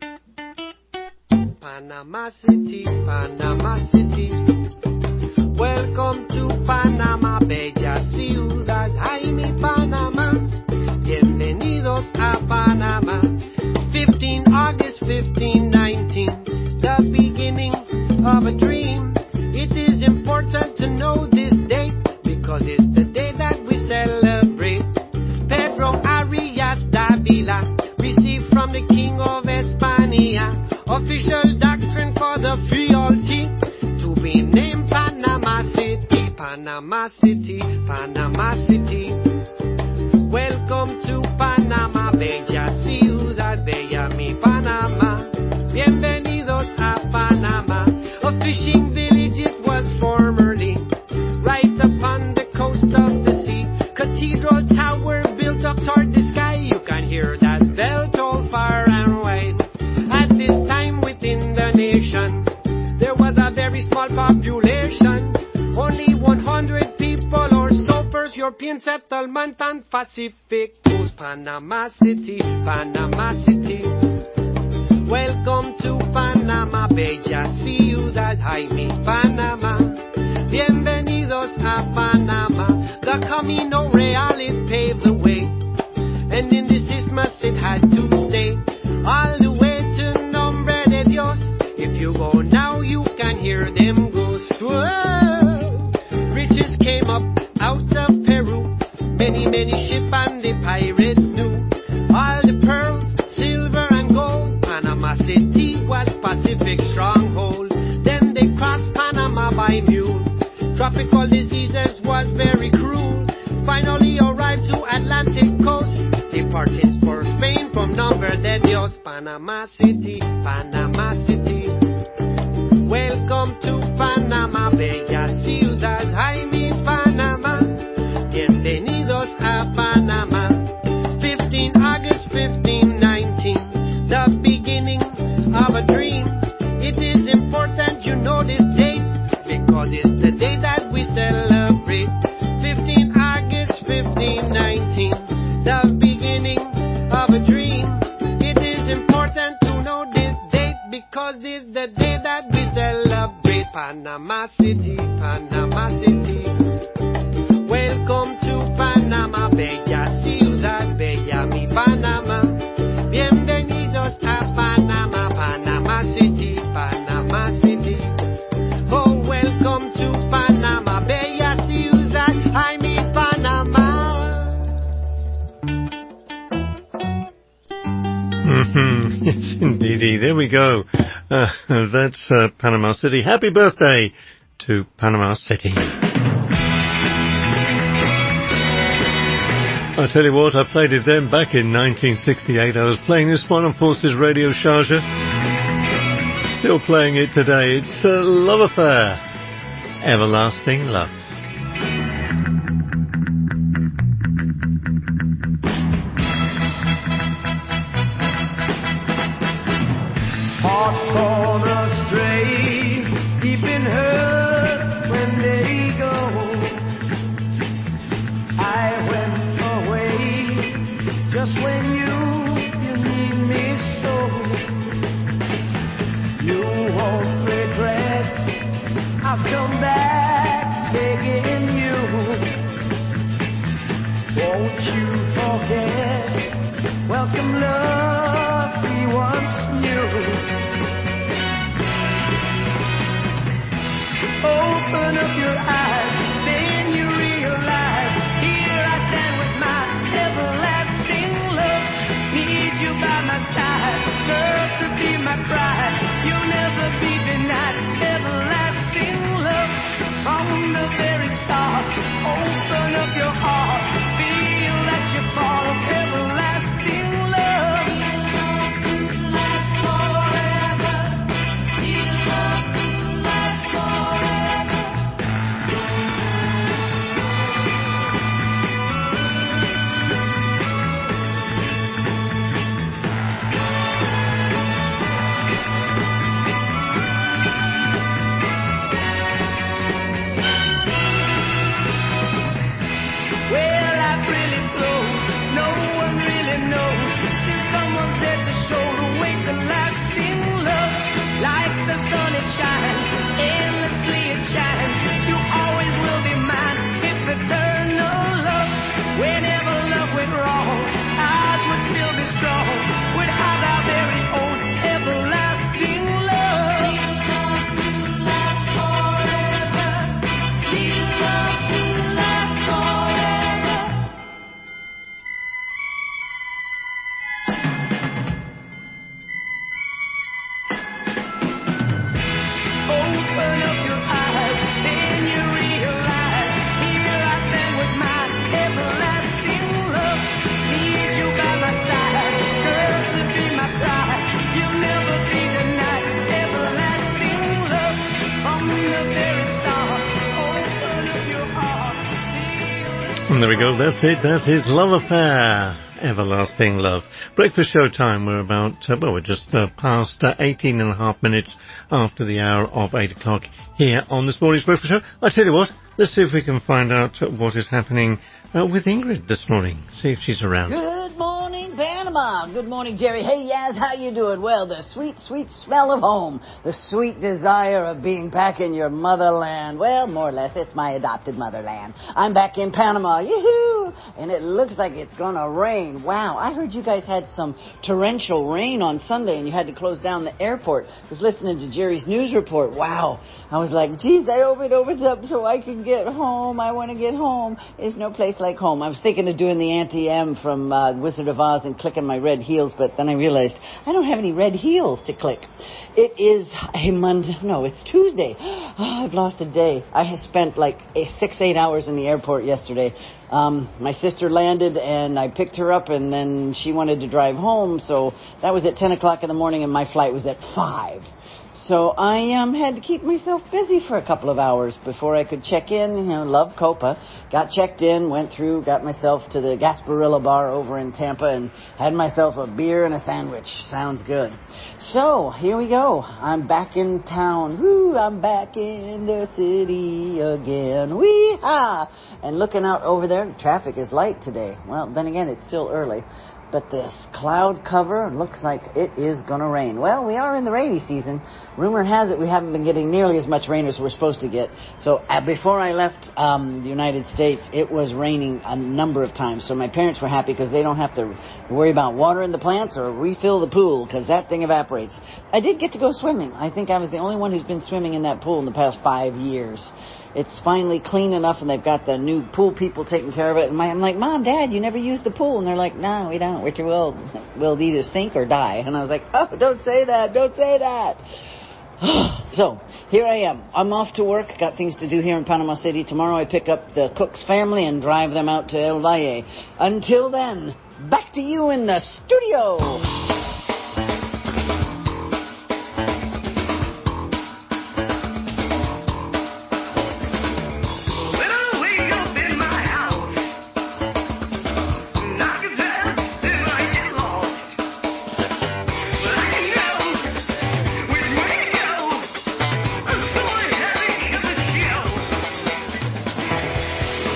Panama City, Panama City. Welcome to Panama, bella ciudad. Ay, mi Panama. Bienvenidos a Panama. 15 August 1519, the beginning of a dream. It is important to know this date because it's the day that we celebrate. Pedro Arias Davila received from the King of España official doctrine for the fealty to be named Panama City, Panama City, Panama City. Welcome to Panama, bella ciudad, bella mi Panama. Bienvenidos a Panama, a fishing village it was formerly, right upon the coast of the sea. Cathedral tower built up toward the sky, you can hear that bell toll far and wide. At this time within the nation, there was a very small population, only 100 people or so, first European settlement on Pacific coast. Panama City, Panama City. Welcome to Panama, bella ciudad, ay mi Panama. Bienvenidos a Panama. The Camino Real, it paved the way. And in this isthmus it had to stay. All the way to Nombre de Dios. If you go now, you can hear them ghosts. Whoa. Riches came up out of Peru. Many, many ships and the pirates knew. All the pearls, silver and gold. Panama City was Pacific stronghold. Then they crossed Panama by mule. Tropical diseases was very cruel. Finally arrived to Atlantic coast. Departing for Spain from Nombre de Dios. Panama City, Panama City. Welcome to Panama, bella ciudad, ay mi Panama. Bienvenidos a Panama. 15 August 1519, the beginning of a dream. It is important you know this date, because it's the day that we celebrate. 15 August 1519, the beginning of a dream. It is important to know this date, because it's the day that we celebrate. Panama City, Panama City. Welcome to Panama, bella ciudad, bella mi Panama. Bienvenidos a Panama, Panama City, Panama City. Oh, welcome to Panama, bella ciudad, ay mi Panama.
Yes, indeedy. There we go. That's Panama City. Happy birthday to Panama City. I tell you what, I played it then back in 1968. I was playing this one on Forces Radio Sharjah. Still playing it today. It's a love affair. Everlasting Love.
Hearts torn astray, deep in hurt when they go. I went away just when you need me so. You won't regret, I've come back begging you. Won't you forget, welcome love we once knew. Open up your eyes, then you realize, here I stand with my everlasting love. Need you by my side, girl, to be my bride. You'll never be denied everlasting love. From the very start, open up your heart, feel that you're part of everlasting love.
And there we go, that's it, that's his love affair, Everlasting Love. Breakfast show time, we're about, we're just past 18 and a half minutes after the hour of 8 o'clock here on this morning's breakfast show. I tell you what, let's see if we can find out what is happening with Ingrid this morning, see if she's around.
Good morning, Panama. Panama. Good morning, Jerry. Hey, Yaz, how you doing? Well, the sweet, sweet smell of home. The sweet desire of being back in your motherland. Well, more or less, it's my adopted motherland. I'm back in Panama. Yoo-hoo! And it looks like it's going to rain. Wow, I heard you guys had some torrential rain on Sunday and you had to close down the airport. I was listening to Jerry's news report. Wow. I was like, geez, I hope it opens up so I can get home. I want to get home. There's no place like home. I was thinking of doing the Auntie M from Wizard of Oz and clicking my red heels, but then I realized I don't have any red heels to click. It is a Monday. No, it's Tuesday. Oh, I've lost a day. I have spent like 6-8 hours in the airport yesterday. My sister landed and I picked her up and then she wanted to drive home, so that was at 10 o'clock in the morning and my flight was at 5. So I had to keep myself busy for a couple of hours before I could check in. You know, love Copa. Got checked in, went through, got myself to the Gasparilla bar over in Tampa and had myself a beer and a sandwich. Sounds good. So here we go. I'm back in town. Woo, I'm back in the city again. Wee-ha! And looking out over there, the traffic is light today. Well, then again, it's still early. But this cloud cover looks like it is going to rain. Well, we are in the rainy season. Rumor has it we haven't been getting nearly as much rain as we're supposed to get. So before I left the United States, it was raining a number of times. So my parents were happy because they don't have to worry about watering the plants or refill the pool because that thing evaporates. I did get to go swimming. I think I was the only one who's been swimming in that pool in the past 5 years. It's finally clean enough, and they've got the new pool people taking care of it. And I'm like, Mom, Dad, you never use the pool. And they're like, no, we don't. We're too old. We'll either sink or die. And I was like, oh, don't say that. Don't say that. So, here I am. I'm off to work. Got things to do here in Panama City. Tomorrow I pick up the Cook's family and drive them out to El Valle. Until then, back to you in the studio.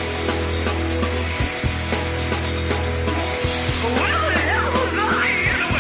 Well, the hell was I anyway?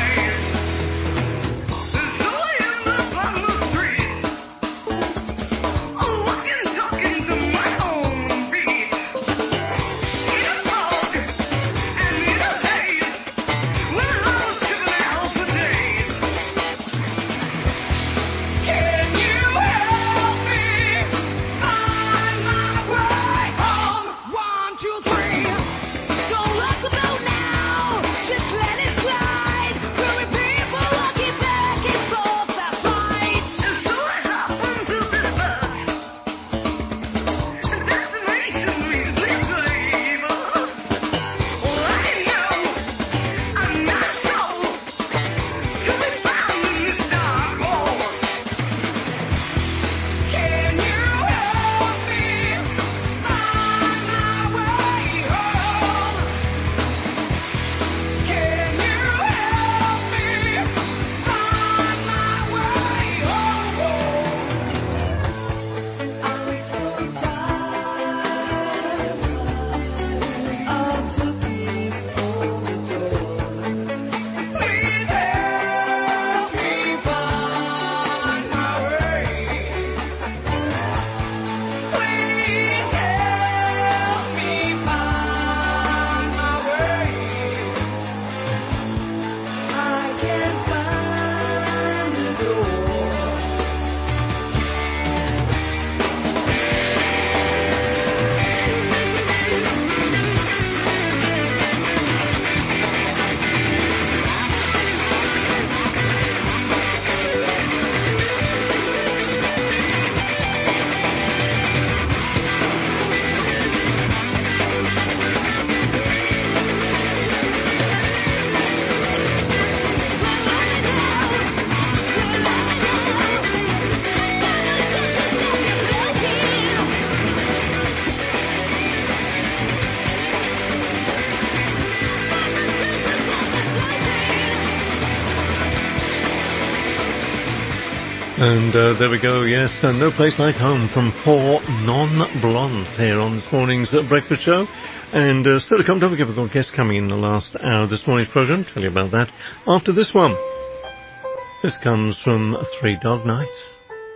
And there we go, yes, and No Place Like Home from Four Non-Blondes here on this morning's Breakfast Show. And still to come, don't forget we've got guests coming in the last hour of this morning's programme. Tell you about that after this one. This comes from Three Dog Nights.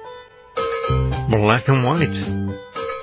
Black and White.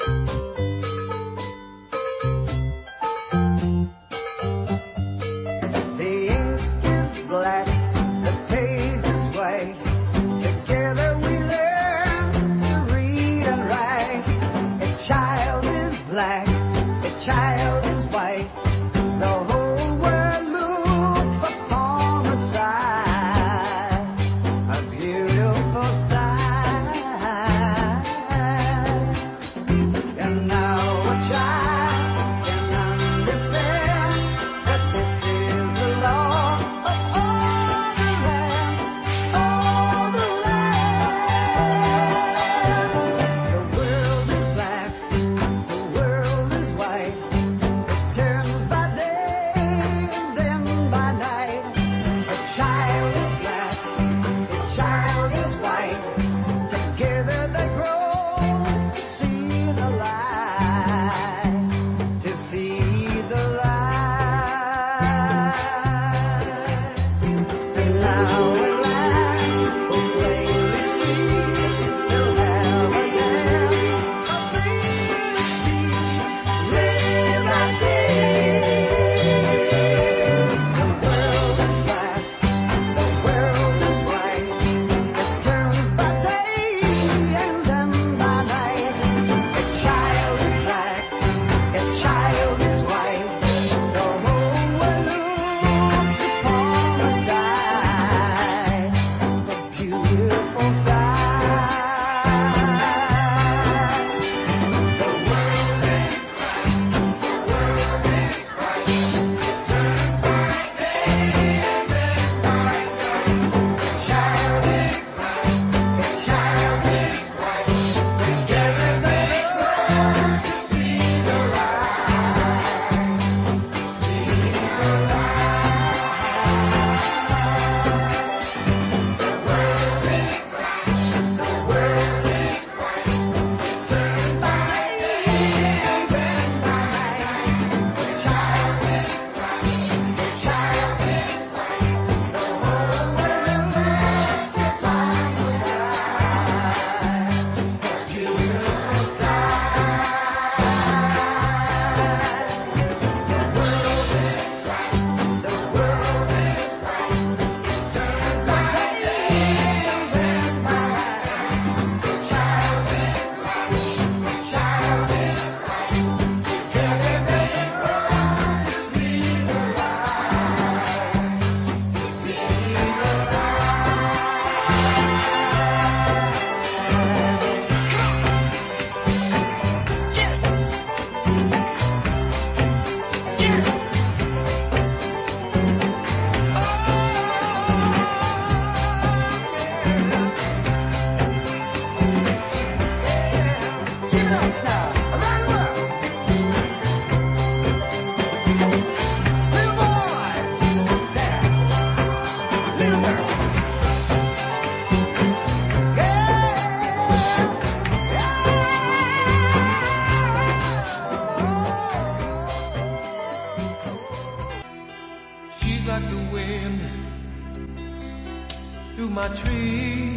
my tree.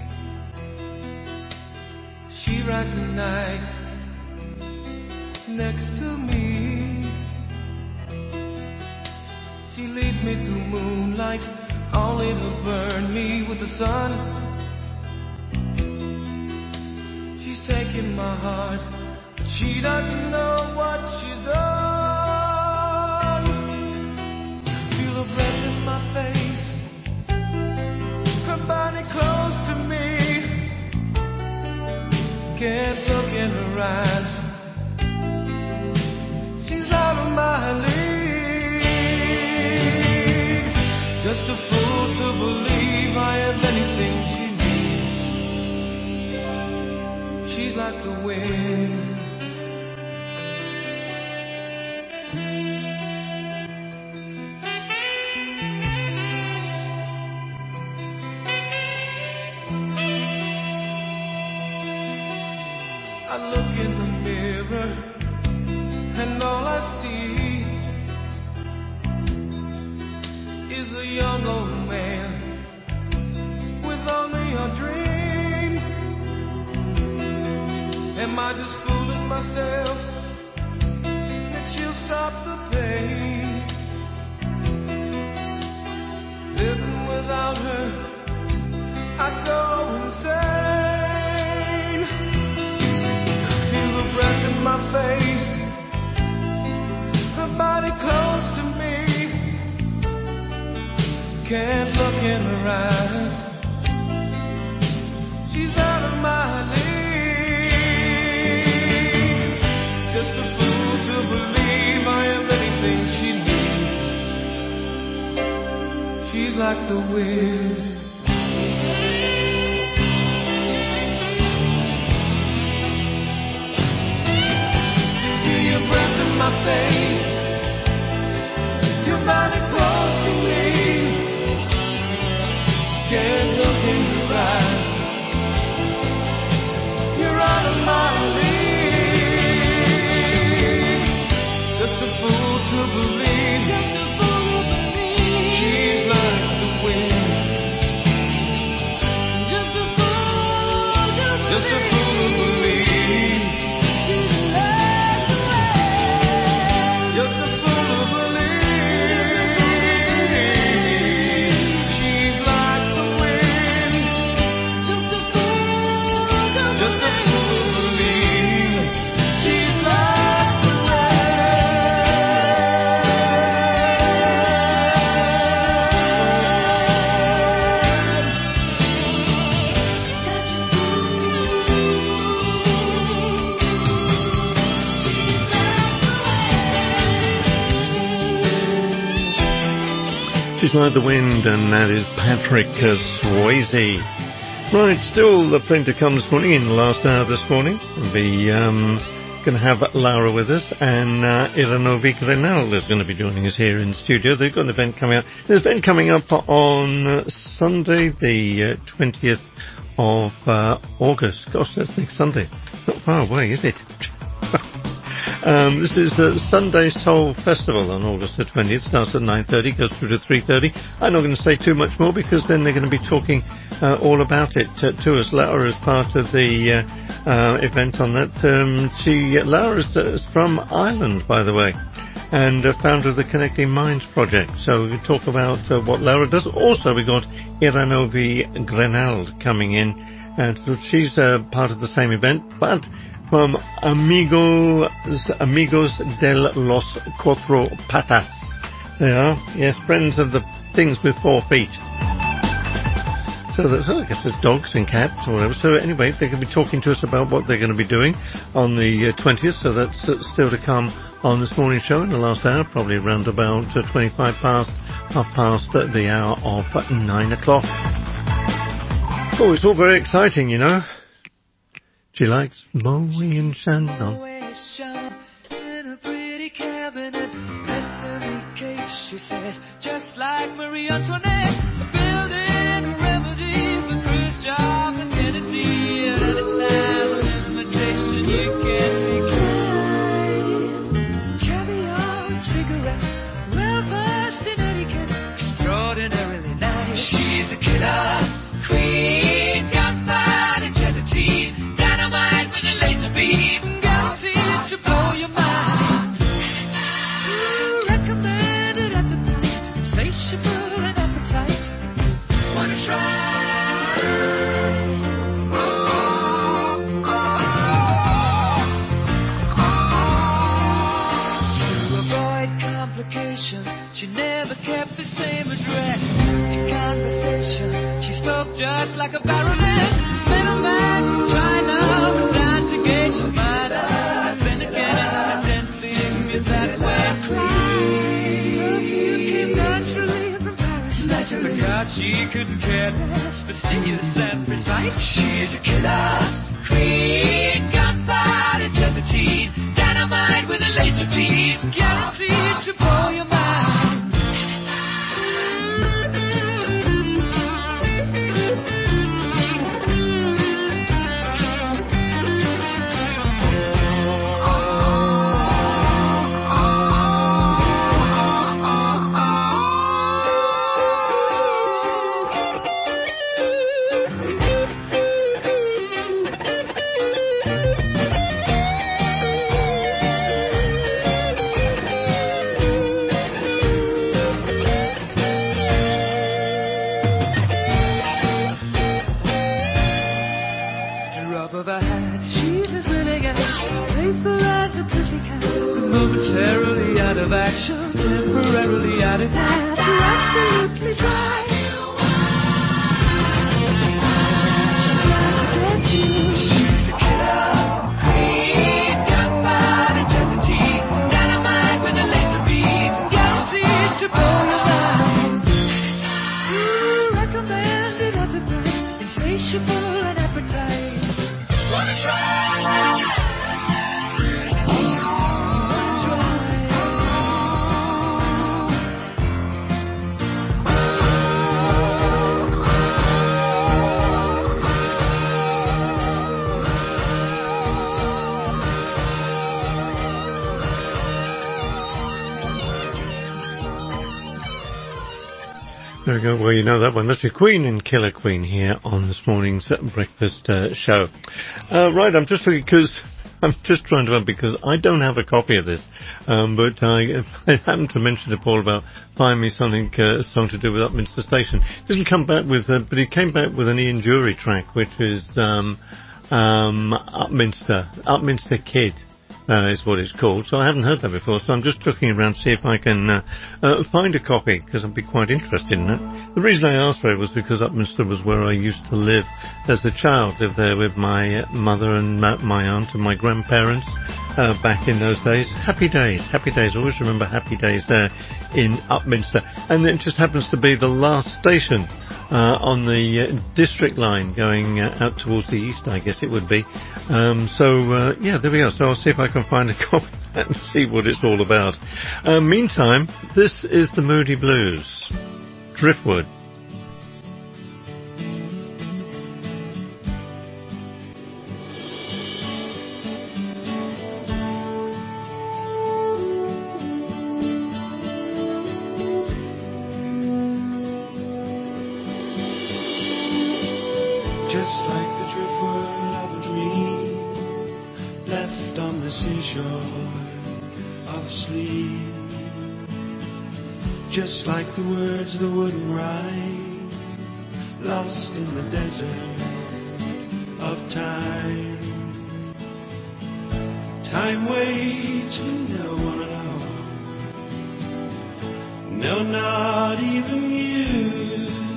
She rides the night next to me. She leads me through moonlight, only to burn me with the sun. She's taking my heart, but she doesn't know what she's done. Feel her breath in my face, her body close to me. Can't look in her eyes, she's out of my league. Just a fool to believe I am anything she needs. She's like the wind.
I look in the mirror and all I see is a young old man with only a dream. Am I just fooling myself that she'll stop the pain? Living without her, I go insane. Feel the breath in my face, her body close to me. Can't look in her eyes, she's out of my league. Just a fool to believe I am anything she needs. She's like the wind. Feel your breath in my face, your body close to me. Can't look in your eyes, you're out of my league. Just a fool to believe, just a fool to believe. She's like the wind. Just a fool to believe, just a fool to believe. She's like the wind. Just a fool to believe. She's like the wind. Just a fool to believe. She's like the
She's Like the Wind, and that is Patrick Swayze. Right, still plenty to come this morning. In the last hour this morning, we'll be going to have Laura with us, and Iranovi Grenell is going to be joining us here in the studio. They've got an event coming up. There's an event coming up on Sunday, the 20th of August. Gosh, that's next Sunday. Not far away, is it? This is the Sunday Soul Festival on August the 20th. Starts at 9:30, goes through to 3:30. I'm not going to say too much more because then they're going to be talking all about it to us. Laura is part of the event on that. Laura is from Ireland, by the way, and founder of the Connecting Minds project. So we talk about what Laura does. Also, we got Iranovi Grenell coming in, and she's part of the same event, but from Amigos de los Cuatro Patas. They are, yes, friends of the things with 4 feet. So that's, I guess there's dogs and cats or whatever. So anyway, they're going to be talking to us about what they're going to be doing on the 20th. So that's still to come on this morning's show in the last hour, probably around about 25 past, half past the hour of 9 o'clock. Oh, it's all very exciting, you know. She likes Bowie and Shandon.
In a pretty cabinet, Bethany cake, she says, just like Marie Antoinette, building a remedy for Khrushchev and Kennedy. At any time of invitation, you can decline. Caviar and cigarettes, well versed in etiquette, extraordinarily nice. She's a killer queen, gunfight and gelatine. Dynamite with a laser beam, guaranteed to blow your mind. Recommended at the price, insatiable and appetite. Wanna try? To avoid complications, she never kept the same address. In conversation, she spoke just like a baroness. Middleman from China, down to Geisha Minor. Then again, incidentally, if that way perfume came naturally from Paris. Because she couldn't care less, fastidious and precise. She's a killer queen, gunfighter, gelatine, dynamite with a laser beam, guaranteed to blow your mind.
temporarily out of gas. You're absolutely dry. She's a killer queen, gunpowder, gelatine, dynamite with a laser beam, galaxy to blow your mind. Recommended at the price, insatiable and appetite. Wanna try?
There we go. Well, you know that one. That's your Queen and Killer Queen here on this morning's breakfast show. Right, I'm just looking because I'm just trying to because I don't have a copy of this, but I happened to mention to Paul about find me something song to do with Upminster Station. Didn't come back with, but he came back with an Ian Jury track, which is Upminster Kid. Is what it's called. So I haven't heard that before, so I'm just looking around to see if I can find a copy, because I'd be quite interested in it. The reason I asked for it was because Upminster was where I used to live as a child. Lived there with my mother and my aunt and my grandparents back in those days. Happy days. I always remember happy days there in Upminster. And it just happens to be the last station on the district line going out towards the east, I guess it would be. Yeah, there we go. So I'll see if I can find a copy of that and see what it's all about. Meantime, this is the Moody Blues, Driftwood.
Just like the driftwood of a dream left on the seashore of sleep. Just like the words that wouldn't rhyme, lost in the desert of time. Time waits for no one at all. No, not even you.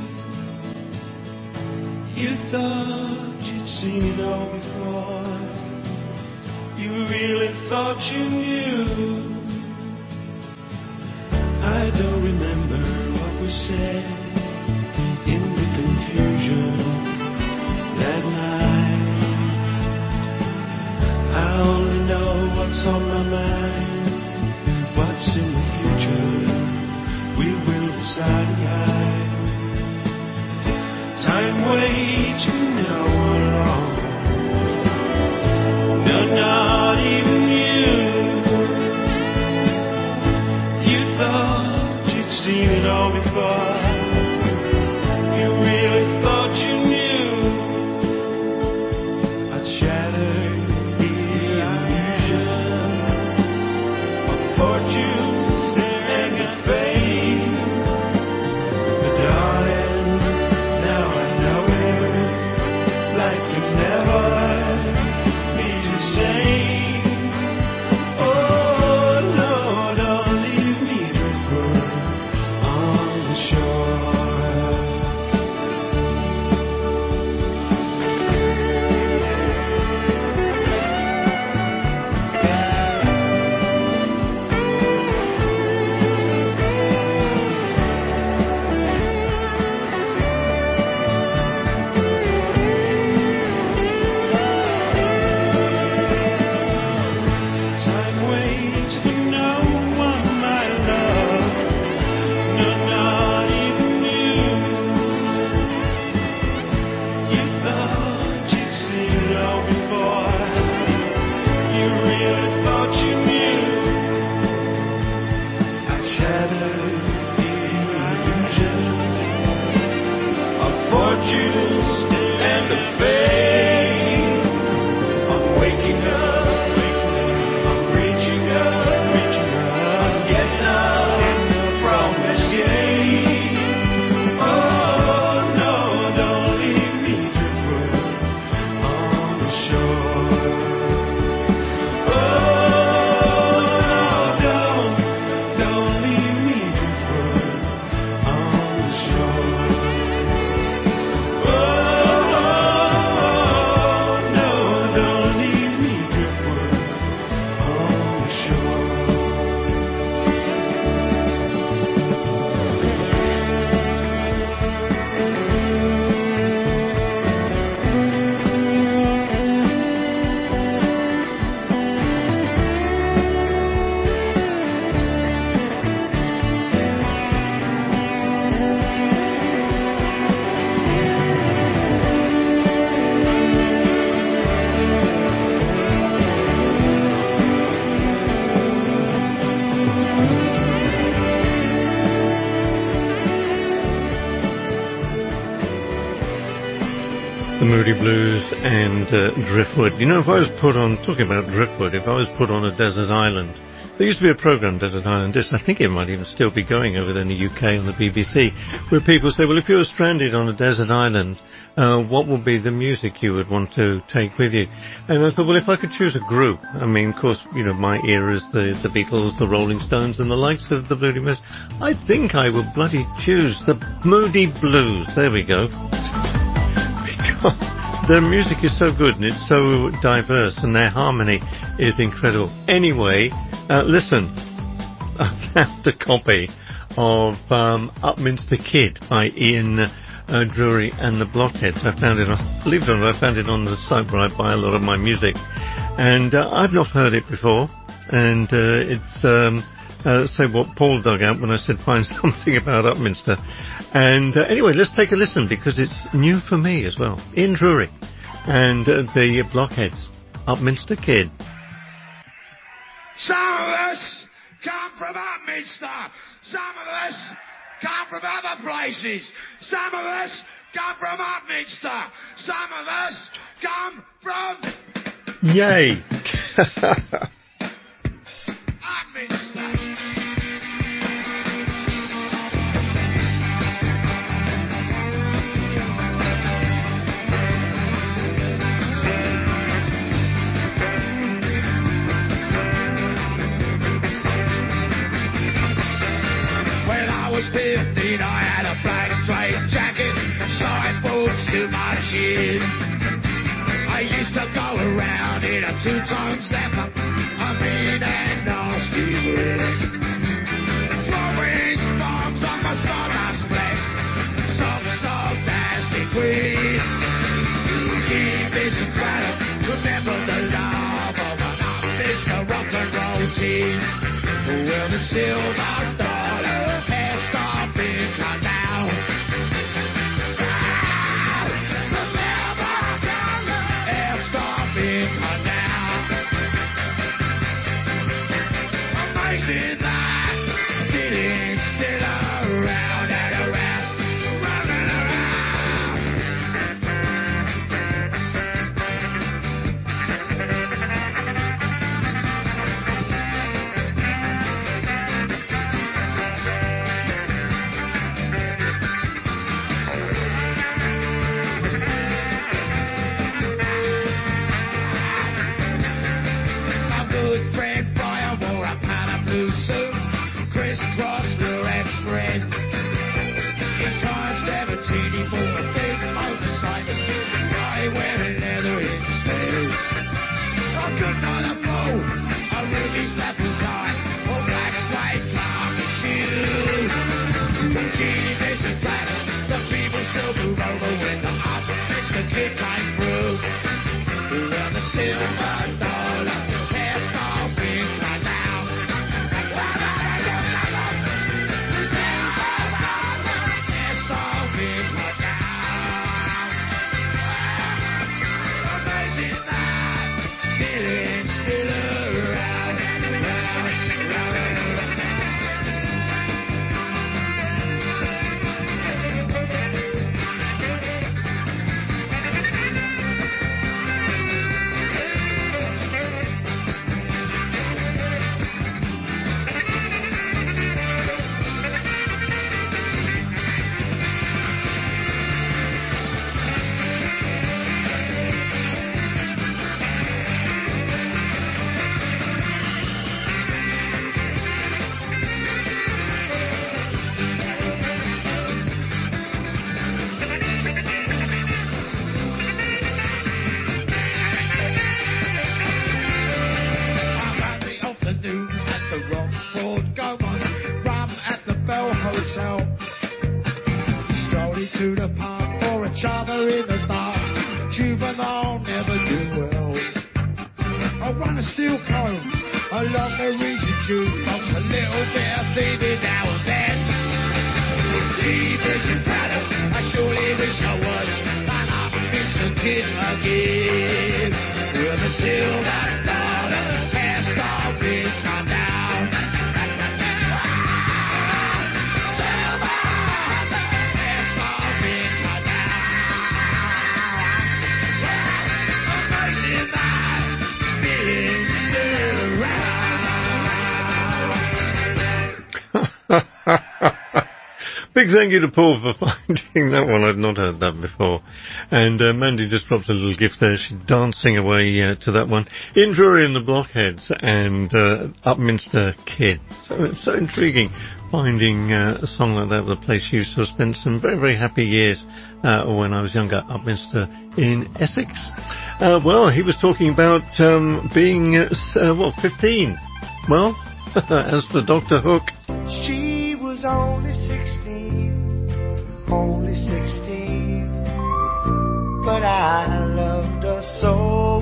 You thought you'd seen it all before. You really thought you knew. I don't remember what we said in the confusion that night. I only know what's on my mind. What's in the future we will decide. Time waits for no one at all. No, not even you. You thought you'd seen it all before. You really thought you knew. I'd shattered the illusion of fortune and fame. But darling, now I know it. Life can never be the same. Oh no, don't leave me driftwood on the shore. Time waits for no one, my love. No, not even
Moody Blues and Driftwood. You know, if I was put on, talking about Driftwood, if I was put on a desert island, there used to be a program, Desert Island Disc, I think it might even still be going over there in the UK on the BBC, where people say, well, if you were stranded on a desert island, what would be the music you would want to take with you? And I thought, well, if I could choose a group, I mean, of course, you know, my era is the Beatles, the Rolling Stones, and the likes of the Moody Blues. I think I would bloody choose the Moody Blues. There we go. Their music is so good and it's so diverse and their harmony is incredible. Anyway, listen, I found a copy of Upminster Kid by Ian Drury and the Blockheads. I found it, believe it or not, I found it on the site where I buy a lot of my music. And I've not heard it before. And it's say what Paul dug out when I said find something about Upminster. And anyway, let's take a listen because it's new for me as well. Ian Drury and the Blockheads, Upminster Kid.
Some of us come from Upminster. Some of us come from other places. Some of us come from Upminster. Some of us come from...
Yay!
When I was 15, I had a black suede jacket, side boots to my chin. I used to go around in a two-tone Zappa, a mean and nasty word. Throwing bombs on my Stardust flex, some sarcastic weed. Eugene Bishop Craddock, remember the love of an Upminster rock and roll team. Well, the silver dollar has stopped being cut down. The silver dollar has stopped being cut down. Amazing that it's still around and around, running around. My good friend Brian wore a pan of blue suit, crisscross red thread. In time 17 he bought a big motorcycle, I wearing leather instead. I could not afford a ruby snaffle tie or black suede carpet shoes. Genie Bishop Craddock, the people still move over when the Upminster Kid came through. Well, the silver dollar has stopped being cut down. The silver dollar has stopped being cut down. Amazing that it's still around, round. I'm at the afternoon at the Rockford Gomont, rum at the Bell Hotel. Strolling to the pub for a charter in the dark. Juvenile never do well. I run a steel comb along the region jukebox, a little bit of thieving now and then. Gee, Bishop Craddock, I surely wish I was an Upminster Kid again. With a silver dollar has stopped being cut down. Silver dollar has stopped being cut down.
Big thank you to Paul for finding that one. I'd not heard that before. And Mandy just dropped a little gift there. She's dancing away to that one. Ian Drury and the Blockheads and Upminster Kid. So intriguing finding a song like that with a place you used to have spent some very, very happy years when I was younger, Upminster in Essex. Well, he was talking about being, 15? Well, as for Dr. Hook.
She was only 16, but I loved her so.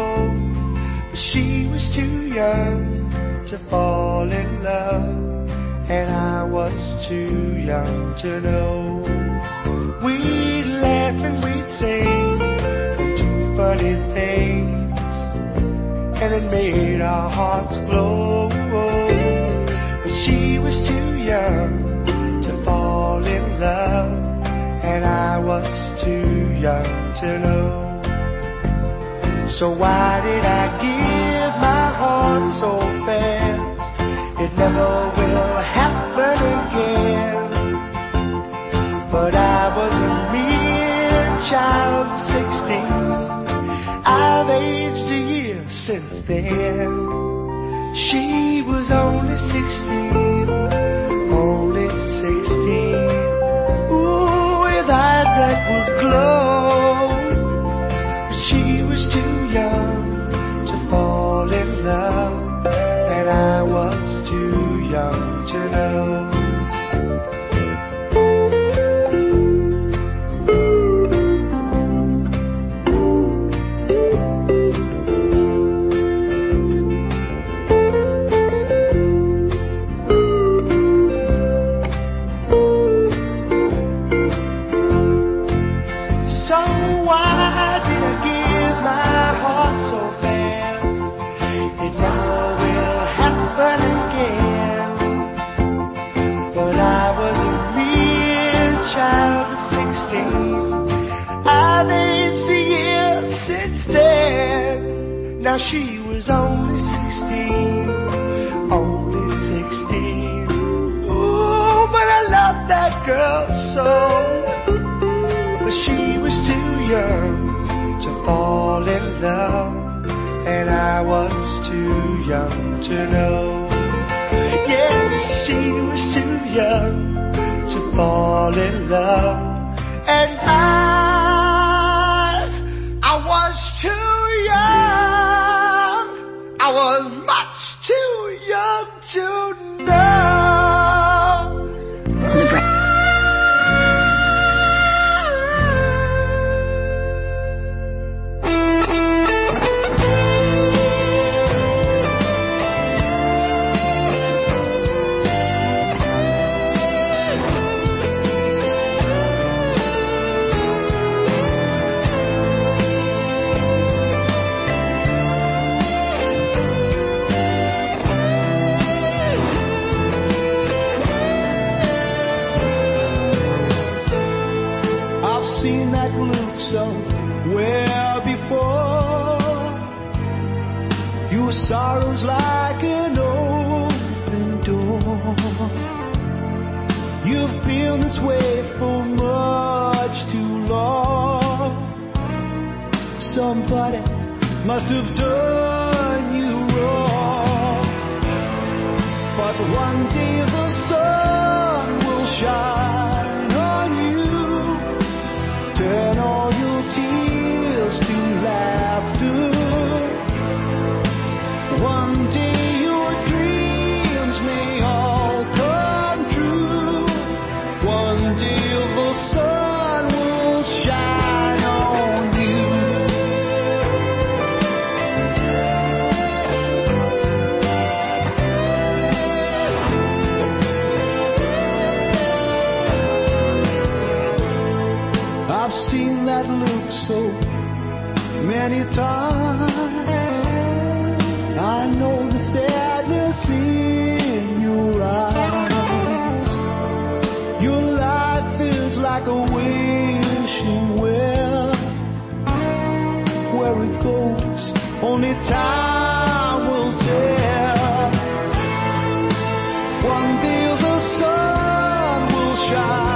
She was too young to fall in love, and I was too young to know. We'd laugh and we'd sing and do funny things, and it made our hearts glow. But she was too young to fall in love, and I was too young to know. So why did I give my heart so fast? It never will happen again. But I was a mere child of 16. I've aged a year since then. She was only 16, only 16. Ooh, with eyes that would glow. But she was too young to fall in love, and I was too young to know. Now she was only 16, only 16. Ooh, but I loved that girl so. But she was too young to fall in love, and I was too young to know. Yes, she was too young to fall in love, and I was too young. I was much too young to know. Seen that look somewhere before. Your sorrow's like an open door. You've been this way for much too long. Somebody must have done you wrong. But one day the sun will shine on you. Turn all your tears to laughter. One day your dreams may all come true. One day the sun will shine on you. I've seen that look so many times. I know the sadness in your eyes. Your life is like a wishing well. Where it goes, only time will tell. One day the sun will shine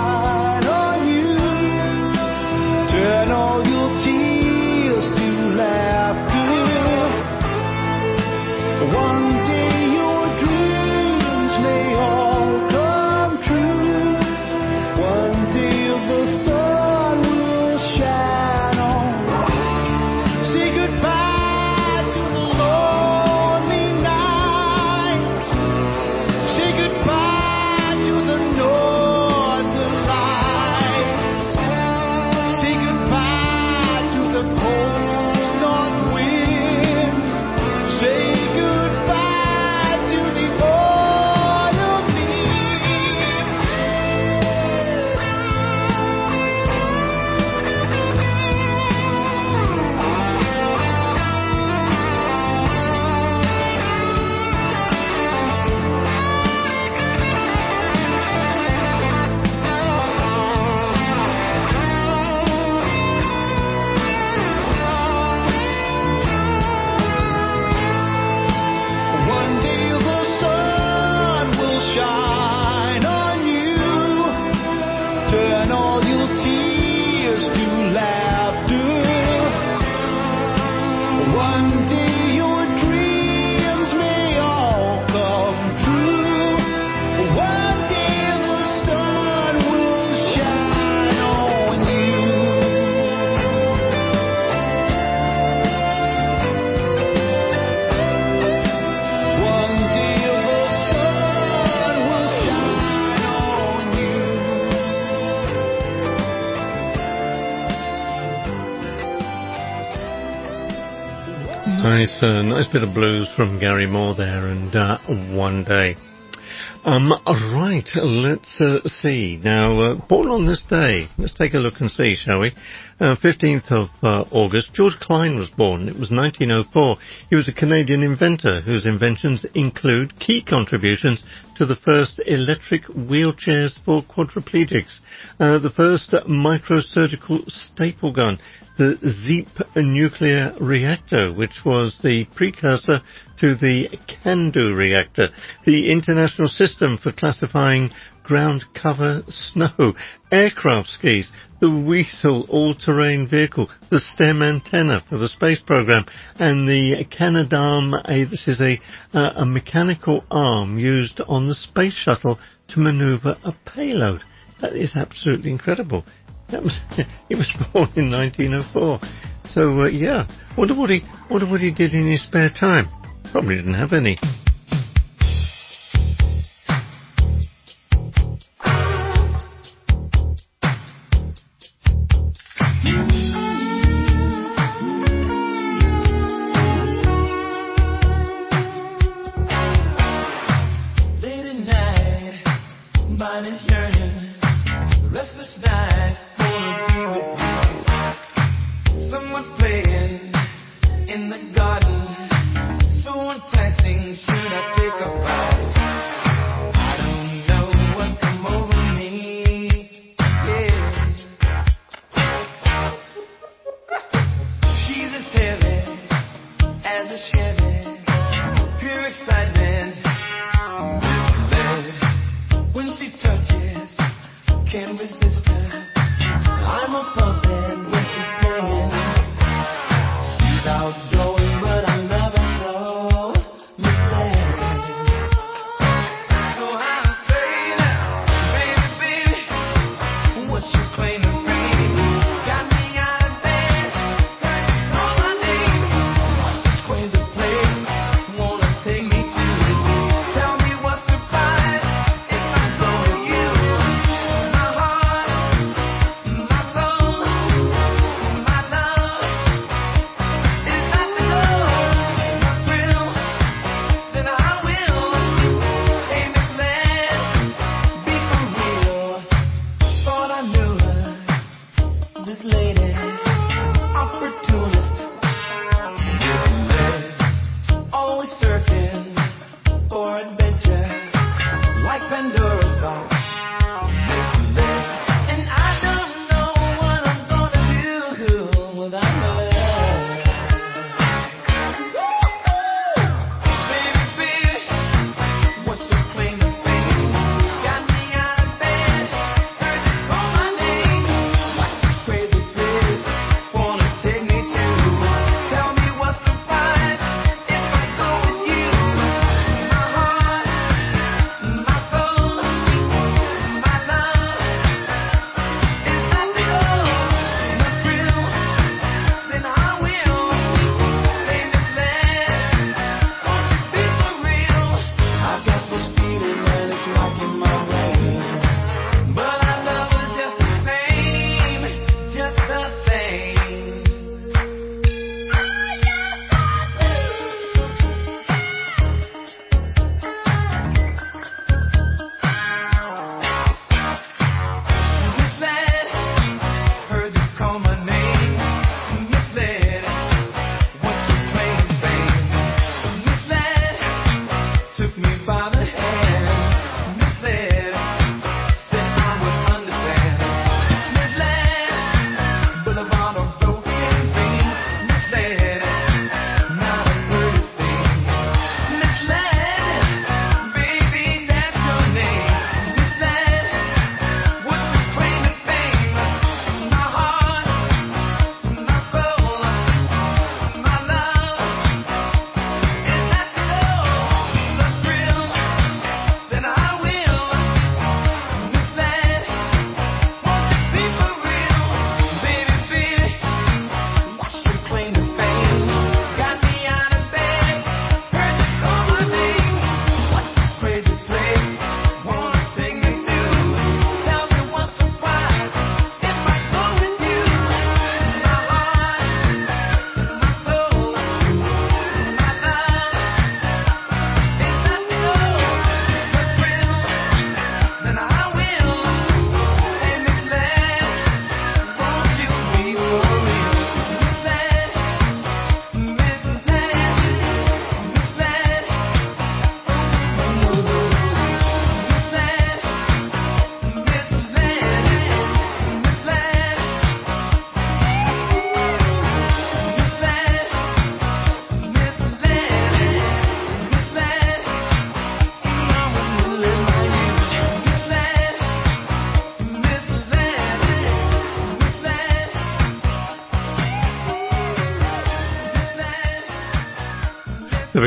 Nice bit of blues from Gary Moore there, and One Day. Right, let's see. Now, born on this day, let's take a look and see, shall we? 15th of August, George Klein was born. It was 1904. He was a Canadian inventor whose inventions include key contributions to the first electric wheelchairs for quadriplegics, the first microsurgical staple gun, the ZEEP nuclear reactor, which was the precursor to the CANDU reactor, the international system for classifying ground cover snow, aircraft skis, the Weasel all-terrain vehicle, the STEM antenna for the space program, and the Canadarm. This is a mechanical arm used on the space shuttle to maneuver a payload. That is absolutely incredible. He was born in 1904. So yeah, wonder what he did in his spare time. Probably didn't have any.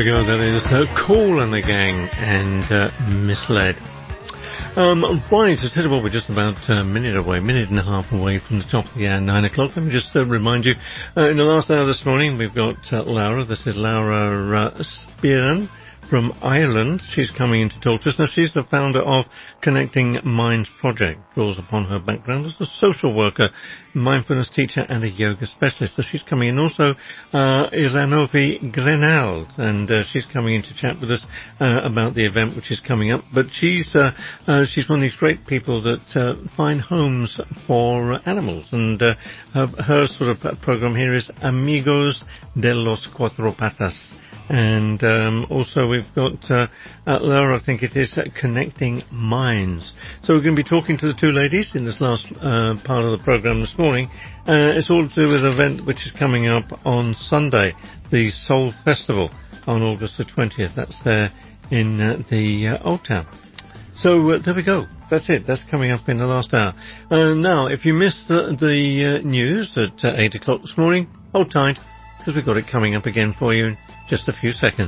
we go, that is Cool and the Gang and Misled. Right, I tell you what, we're just about a minute and a half away from the top of the hour, 9 o'clock. Let me just remind you, in the last hour this morning, we've got Laura. This is Laura Spearan from Ireland. She's coming in to talk to us. Now, she's the founder of Connecting Minds Project, draws upon her background as a social worker, mindfulness teacher and a yoga specialist. So she's coming in. Also, Iranovi Grenald, and she's coming in to chat with us about the event which is coming up. But she's one of these great people that find homes for animals, and her sort of program here is Amigos de los Cuatro Patas. And also we've got Laura, I think it is, Connecting Minds. So we're going to be talking to the two ladies in this last part of the program this morning. It's all to do with an event which is coming up on Sunday, the Soul Festival on August the 20th. That's there in the Old Town. So there we go. That's it. That's coming up in the last hour. Now, if you missed the news at 8 o'clock this morning, hold tight, because we've got it coming up again for you in just a few seconds.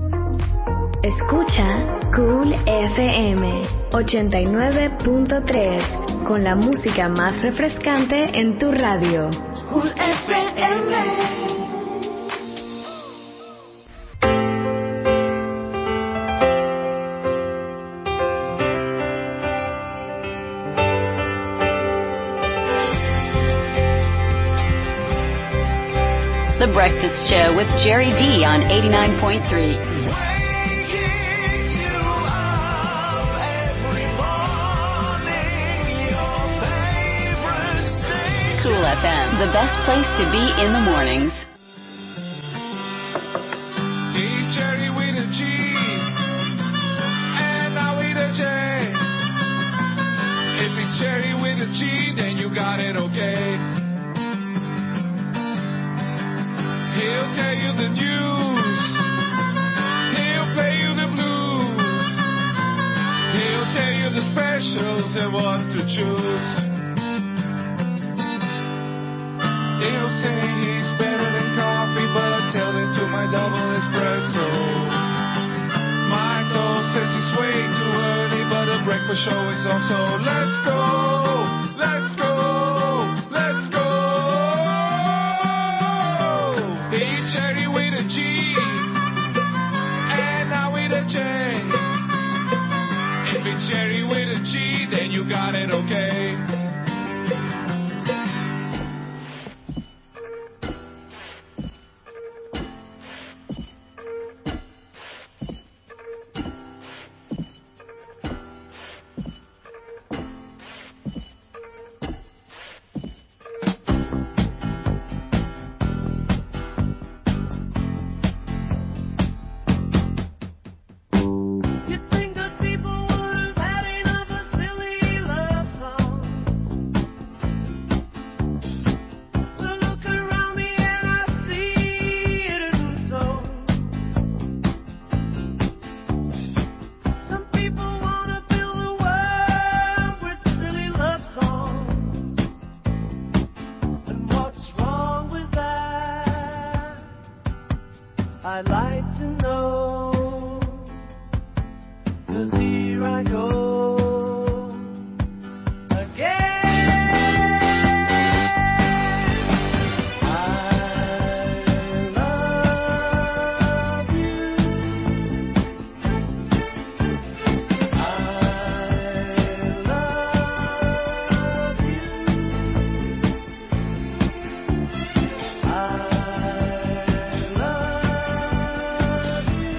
Escucha Cool FM 89.3 con la música más refrescante en tu radio.
Cool FM.
The Breakfast Show with Jerry D on 89.3. Cool FM, the best place to be in the mornings.
He's Jerry with a G, and I with a J. If it's Jerry with a G, then you got it okay. He'll tell you the news. He'll play you the blues. He'll tell you the specials and what to choose. He'll say he's better than coffee, but tell it to my double espresso. Michael says it's way too early, but the breakfast show is also. Let's go, let's go, let's go. He's Jerry with a G, and I with a J. If it's Jerry with a G, then you got it okay.
I'd like to know, 'cause here I go again. I love you. I love you.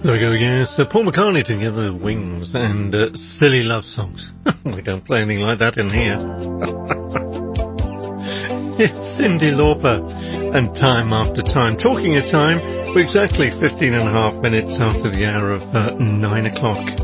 There we go, yes. Paul McCartney together with Wings and Silly Love Songs. We don't play anything like that in here. It's Cyndi Lauper and Time After Time. Talking of time, we're exactly 15 and a half minutes after the hour of 9 o'clock.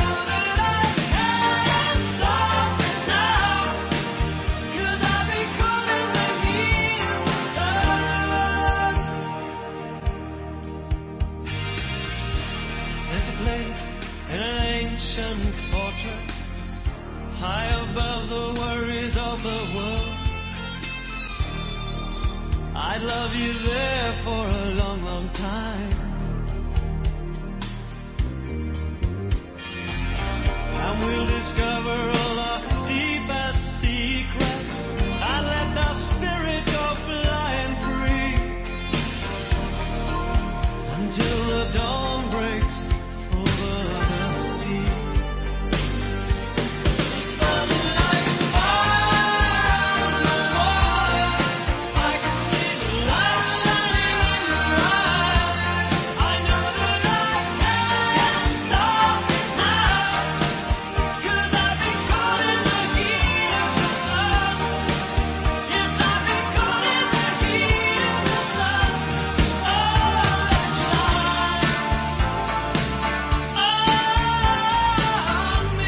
Because I'd love you there for a long, long time. And we'll discover all our deepest secrets and let the spirit go flying free until the dawn breaks over the sea. But like fire on the water, I can see the light shining in your eyes. I know that I can't stop now, 'cause I've been caught in the heat of the sun. Yes, I've been caught in the heat of the sun. Oh, shine on me.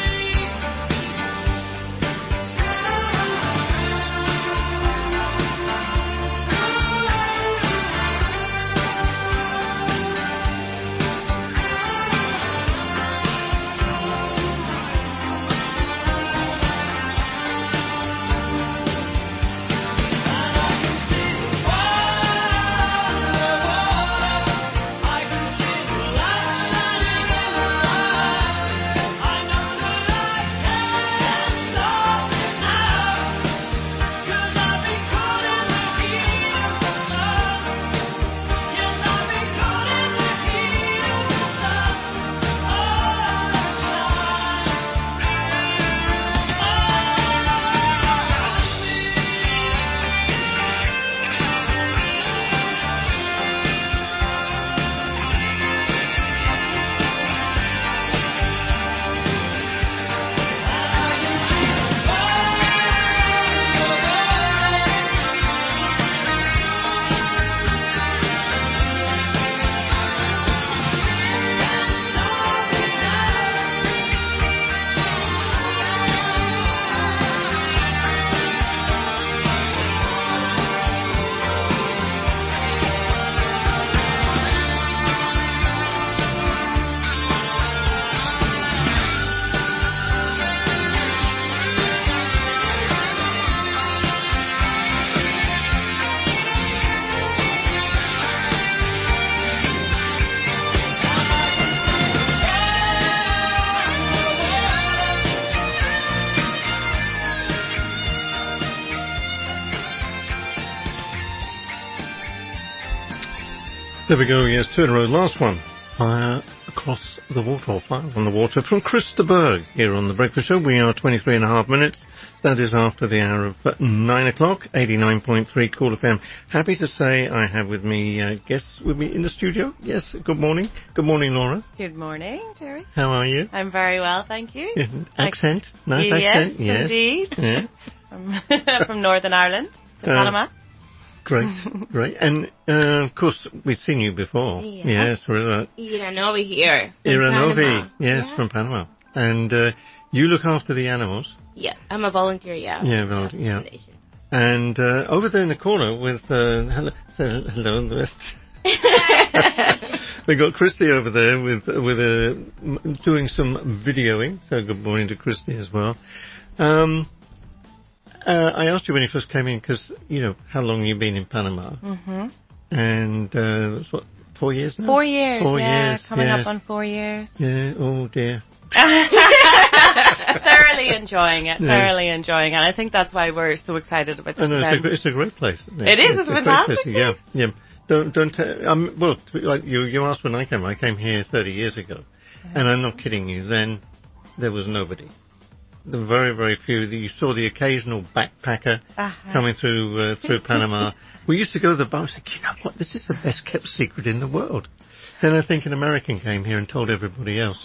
There we go, yes, 2 in a row. Last one. Fire Across the Water, or Fire on the Water, from Christa Berg here on The Breakfast Show. We are 23 and a half minutes. That is after the hour of 9 o'clock, 89.3 Cool FM. Happy to say I have with me guests with me in the studio. Yes, good morning. Good morning, Laura.
Good morning, Terry.
How are you?
I'm very well, thank you.
Accent? Nice accent?
Yes, indeed.
Yeah.
From Northern Ireland to Panama.
Great, great. And, of course, we've seen you before.
Yeah.
Yes, we're
Iranovi here.
Iranovi, yes, from Panama. And you look after the animals.
Yeah, I'm a volunteer, yeah.
Yeah, volunteer, yeah. And over there in the corner with, hello. We got Christy over there with doing some videoing. So good morning to Christy as well. I asked you when you first came in because, you know, how long you've been in Panama.
Mm-hmm.
And it's what, 4 years now?
4 years,
4
yeah.
years,
Coming
yes.
up on 4 years.
Yeah, oh dear.
Thoroughly enjoying it, I think that's why we're so excited about this event.
It's a great place.
It is, it's a fantastic place.
Yeah, yeah. Don't well, like you asked when I came here 30 years ago, and I'm not kidding you, then there was nobody. The very, very few. You saw the occasional backpacker coming through Panama. We used to go to the bar and say, you know what, this is the best kept secret in the world. Then I think an American came here and told everybody else.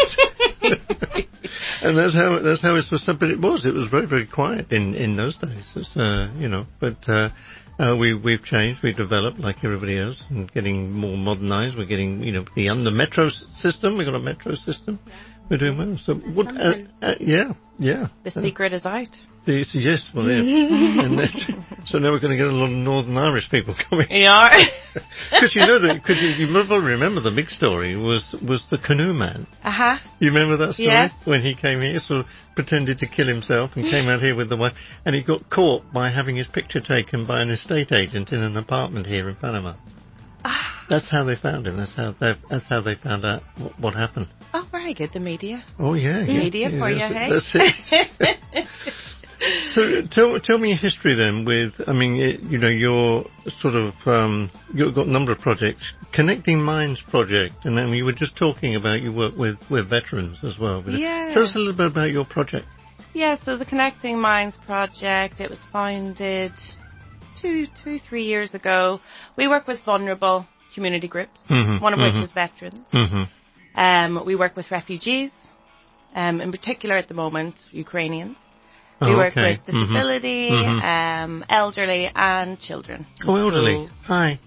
And that's how it was. But it was very, very quiet in those days. It's, but we've changed. We've developed like everybody else and getting more modernized. We're getting, the metro system. We've got a metro system. We're doing well. So what? The
secret is out.
Yes, well, yeah. And So now we're going to get a lot of Northern Irish people coming.
Yeah.
Because you probably remember the big story was the canoe man.
Uh-huh.
You remember that story?
Yes.
When he came here, sort of pretended to kill himself and came out here with the wife, and he got caught by having his picture taken by an estate agent in an apartment here in Panama. That's how they found him. That's how they found out what happened.
Oh, very good. The media.
Oh yeah,
Media for you, hey?
That's it. So tell me your history then with, I mean, you're sort of, you've got a number of projects. Connecting Minds project, and then you were just talking about you work with veterans as well.
Yeah.
Tell us a little bit about your project.
Yeah, so the Connecting Minds project, it was founded 3 years ago. We work with vulnerable community groups, one of which is veterans. We work with refugees, in particular at the moment, Ukrainians. We work with disability, elderly, and children.
Oh, elderly. Hi.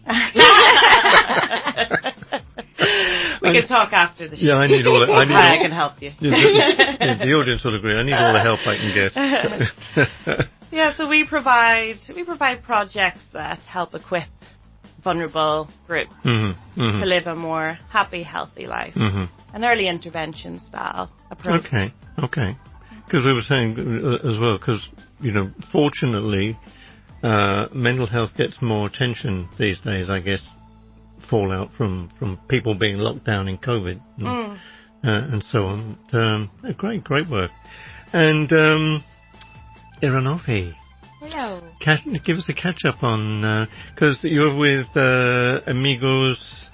We can talk after the show.
Yeah, I need all the...
I can help you.
The audience will agree. I need all the help I can get.
Yeah, so we provide projects that help equip vulnerable groups to live a more happy, healthy life. An early intervention style approach.
Okay. Because we were saying as well, because, fortunately, mental health gets more attention these days, I guess, fallout from people being locked down in COVID and so on. Great work. And Iranovi.
Hello.
Give us a catch-up on, because you're with Amigos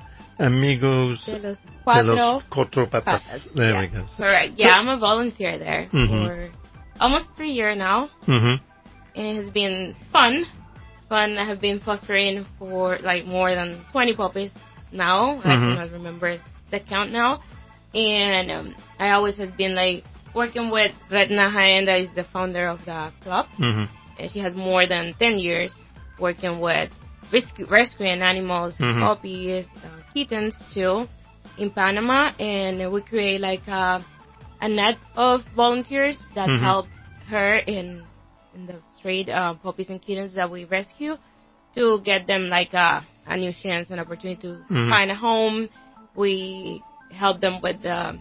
de los Cuatro
Patas. There we go.
Correct. Yeah, I'm a volunteer there for almost 3 years now. And it has been fun. I have been fostering for more than 20 puppies now. I cannot remember the count now. And I always have been working with Retna Hayen, that is the founder of the club. And she has more than 10 years working with rescuing animals, puppies, kittens too, in Panama, and we create a net of volunteers that help her in the stray puppies and kittens that we rescue to get them a new chance, an opportunity to find a home. We help them with the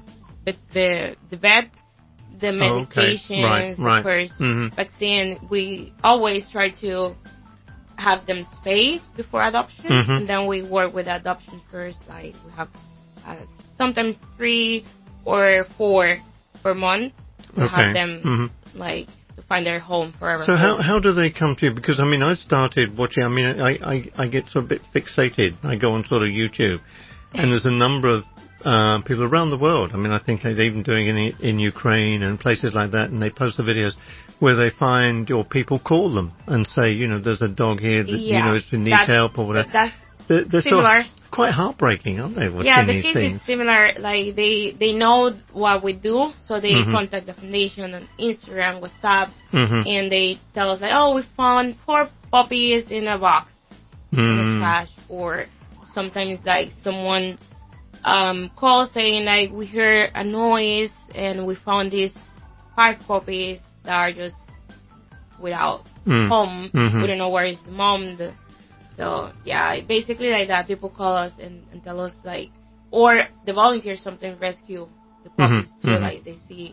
vet, the medications,
right.
of course, vaccine. We always try to have them spay before adoption, and then we work with adoption first. We have sometimes 3 or 4 per month to have them to find their home forever.
So how do they come to you? Because I started watching. I get sort of a bit fixated. I go on sort of YouTube, and there's a number of people around the world. I think they're even doing it in Ukraine and places like that, and they post the videos where they find, or people call them and say, there's a dog here that, needs help or whatever. They're
similar.
Quite heartbreaking, aren't they, watching
the
these
case
things?
is similar. They know what we do, so they contact the foundation on Instagram, WhatsApp, and they tell us, we found 4 puppies in a box in the trash. Or sometimes, someone calls saying, we heard a noise and we found these 5 puppies that are just without home. We don't know where is the mom. So yeah, basically like that. People call us and tell us or the volunteers sometimes rescue the puppies too. They see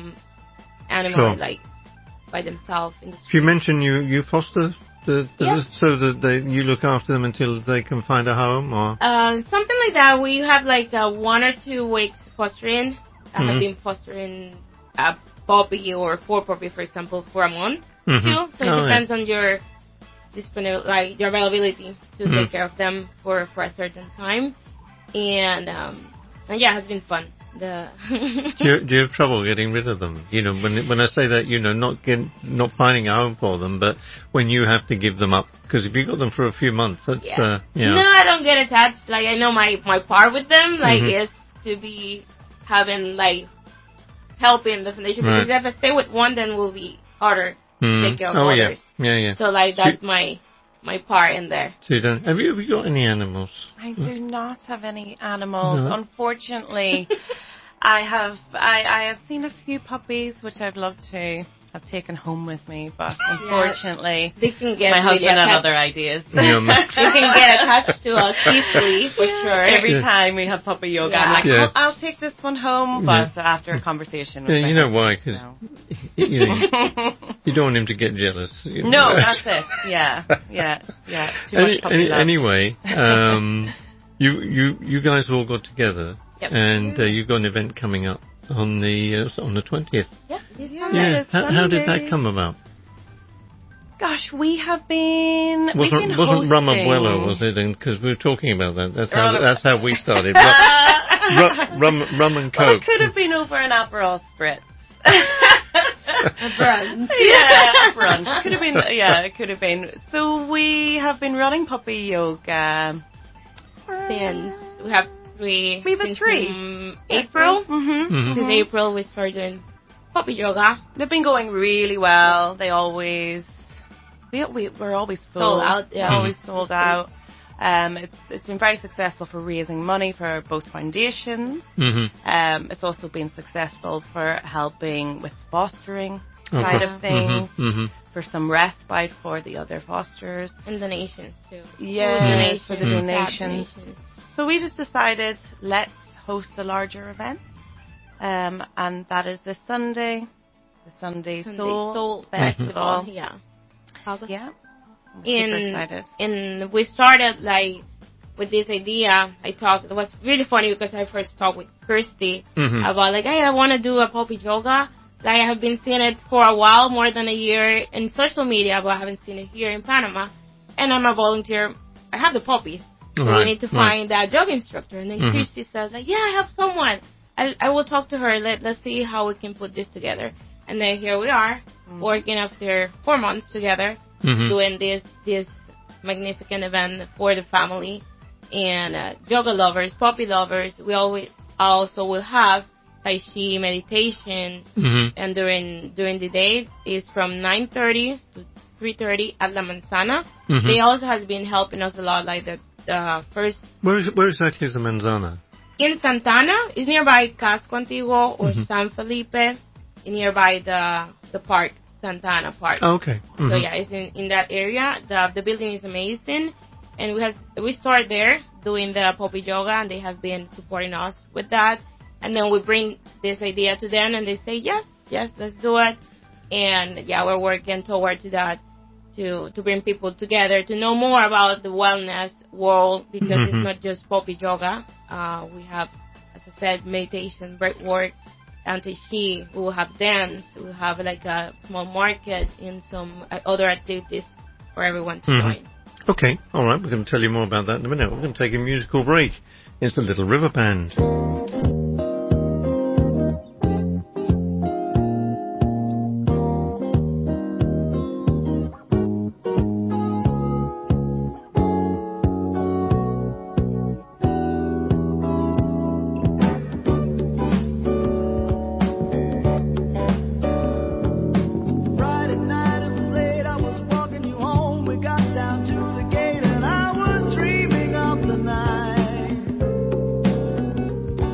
animals by themselves in the street.
You mentioned you foster so that you look after them until they can find a home, or
something like that. We have 1 or 2 weeks fostering. I have been fostering a puppy or 4 puppies, for example, for a month too. So it depends on your your availability to take care of them for a certain time. And yeah, it has been fun.
Do you have trouble getting rid of them? When I say that, not finding a home for them, but when you have to give them up, because if you got them for a few months, that's
No, I don't get attached. I know my part with them is to be having helping the foundation, because if I stay with one, then it will be harder to take care of others.
Yeah.
So that's my part in there.
So you don't? Have you got any animals?
I do not have any animals, unfortunately. I have seen a few puppies, which I'd love to have taken home with me, but unfortunately,
they can get
my husband
really
had
attached.
other ideas.
You can get attached to us easily, for sure.
Every time we have puppy yoga, I'm like,
Yeah.
I'll take this one home, but after a conversation with
Yeah,
my
you know
husband,
why? Because you don't want him to get jealous.
No, that's it. Yeah. Too much puppy love.
Anyway, you guys all got together, and you've got an event coming up on the 20th.
Yep, this
Yeah. How did that come about?
Gosh, we have been.
Wasn't
hosting.
Ramabuelo, was it? Because we were talking about that. That's how we started. Rum and
Well,
Coke.
it could have been over an Aperol Spritz.
A brunch.
Yeah, a brunch. Could have been. Yeah, it could have been. So we have been running puppy yoga
Since we have three.
We have
since,
three.
April. Since
Mhm.
April, we started doing puppy yoga.
They've been going really well. They always. We're always full.
Sold out, yeah.
Always sold out. It's been very successful for raising money for both foundations. It's also been successful for helping with fostering side of things, for some respite for the other fosters.
And donations too.
Yes, for the
donations.
So we just decided, let's host a larger event. And that is this Sunday. The Sunday Soul Festival.
Yeah.
Yeah. I'm super excited.
And we started with this idea. It was really funny because I first talked with Kirsty about hey, I want to do a puppy yoga. I have been seeing it for a while, more than a year in social media, but I haven't seen it here in Panama. And I'm a volunteer. I have the puppies. So we need to find that yoga instructor. And then Kirsty says yeah, I have someone. I will talk to her. Let's see how we can put this together. And then here we are, working after 4 months together, doing this magnificent event for the family and yoga lovers, puppy lovers. We always also will have Tai Chi meditation, and during the day is from 9:30 to 3:30 at La Manzana. They also has been helping us a lot, the first.
Where exactly is the Manzana?
In Santana, is nearby Casco Antiguo or San Felipe. Nearby the park, Santana Park.
Oh, okay.
So yeah, it's in that area. The building is amazing, and we start there doing the puppy yoga, and they have been supporting us with that. And then we bring this idea to them, and they say yes, let's do it. And yeah, we're working toward to that to bring people together to know more about the wellness world, because it's not just puppy yoga. We have, as I said, meditation, breath work, and Tai Chi. We will have dance. We will have a small market and some other activities for everyone to join.
Okay, all right. We're going to tell you more about that in a minute. We're going to take a musical break. It's the Little River Band.
Friday night it was late, I was walking you home. We got down to the gate and I was dreaming of the night.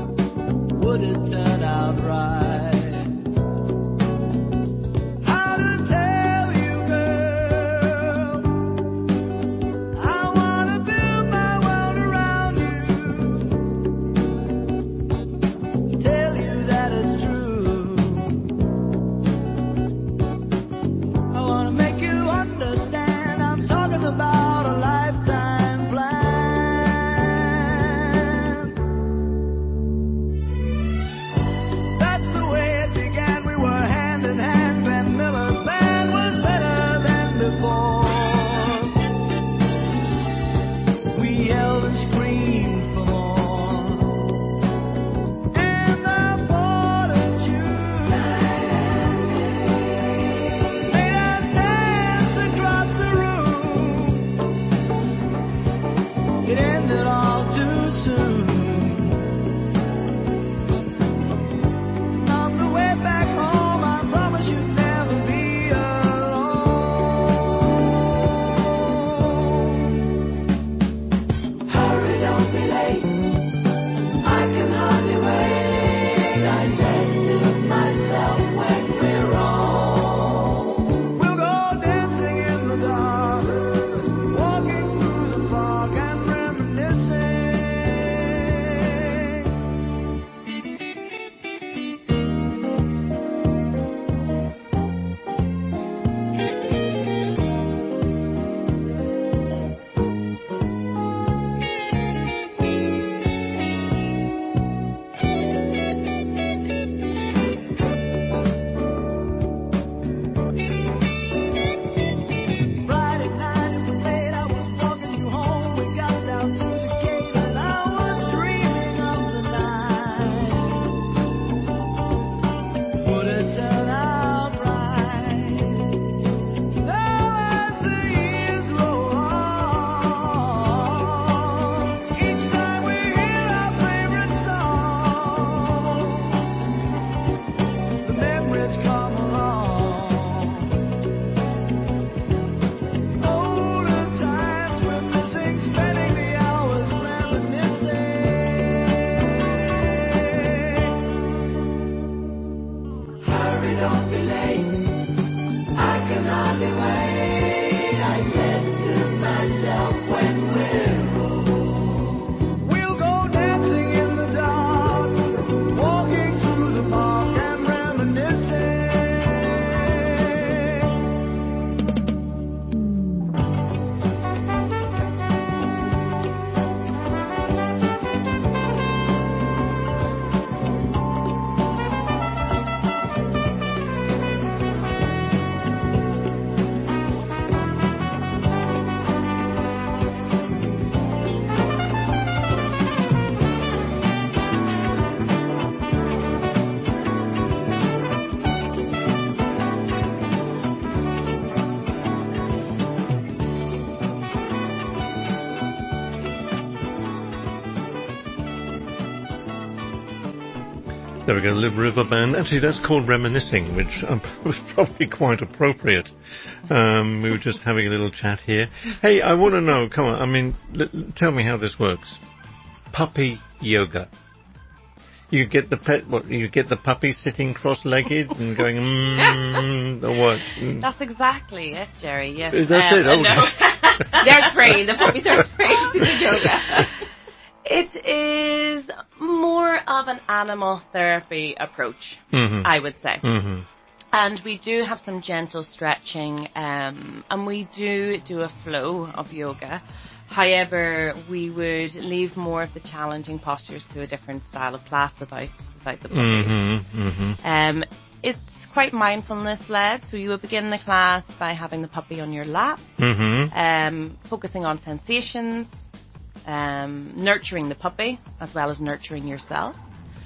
There we go, Live River Band. Actually, that's called Reminiscing, which was probably quite appropriate. We were just having a little chat here. Hey, I want to know, come on, I mean, tell me how this works. Puppy yoga. You get the pet, what, you get the puppy sitting cross-legged and going, or what?
That's exactly it, Jerry, yes.
That's it, oh.
No. They're trained, the puppies are trained to do yoga.
It is more of an animal therapy approach, I would say. And we do have some gentle stretching, and we do a flow of yoga. However, we would leave more of the challenging postures to a different style of class without the puppies. It's quite mindfulness-led, so you would begin the class by having the puppy on your lap, focusing on sensations, nurturing the puppy as well as nurturing yourself.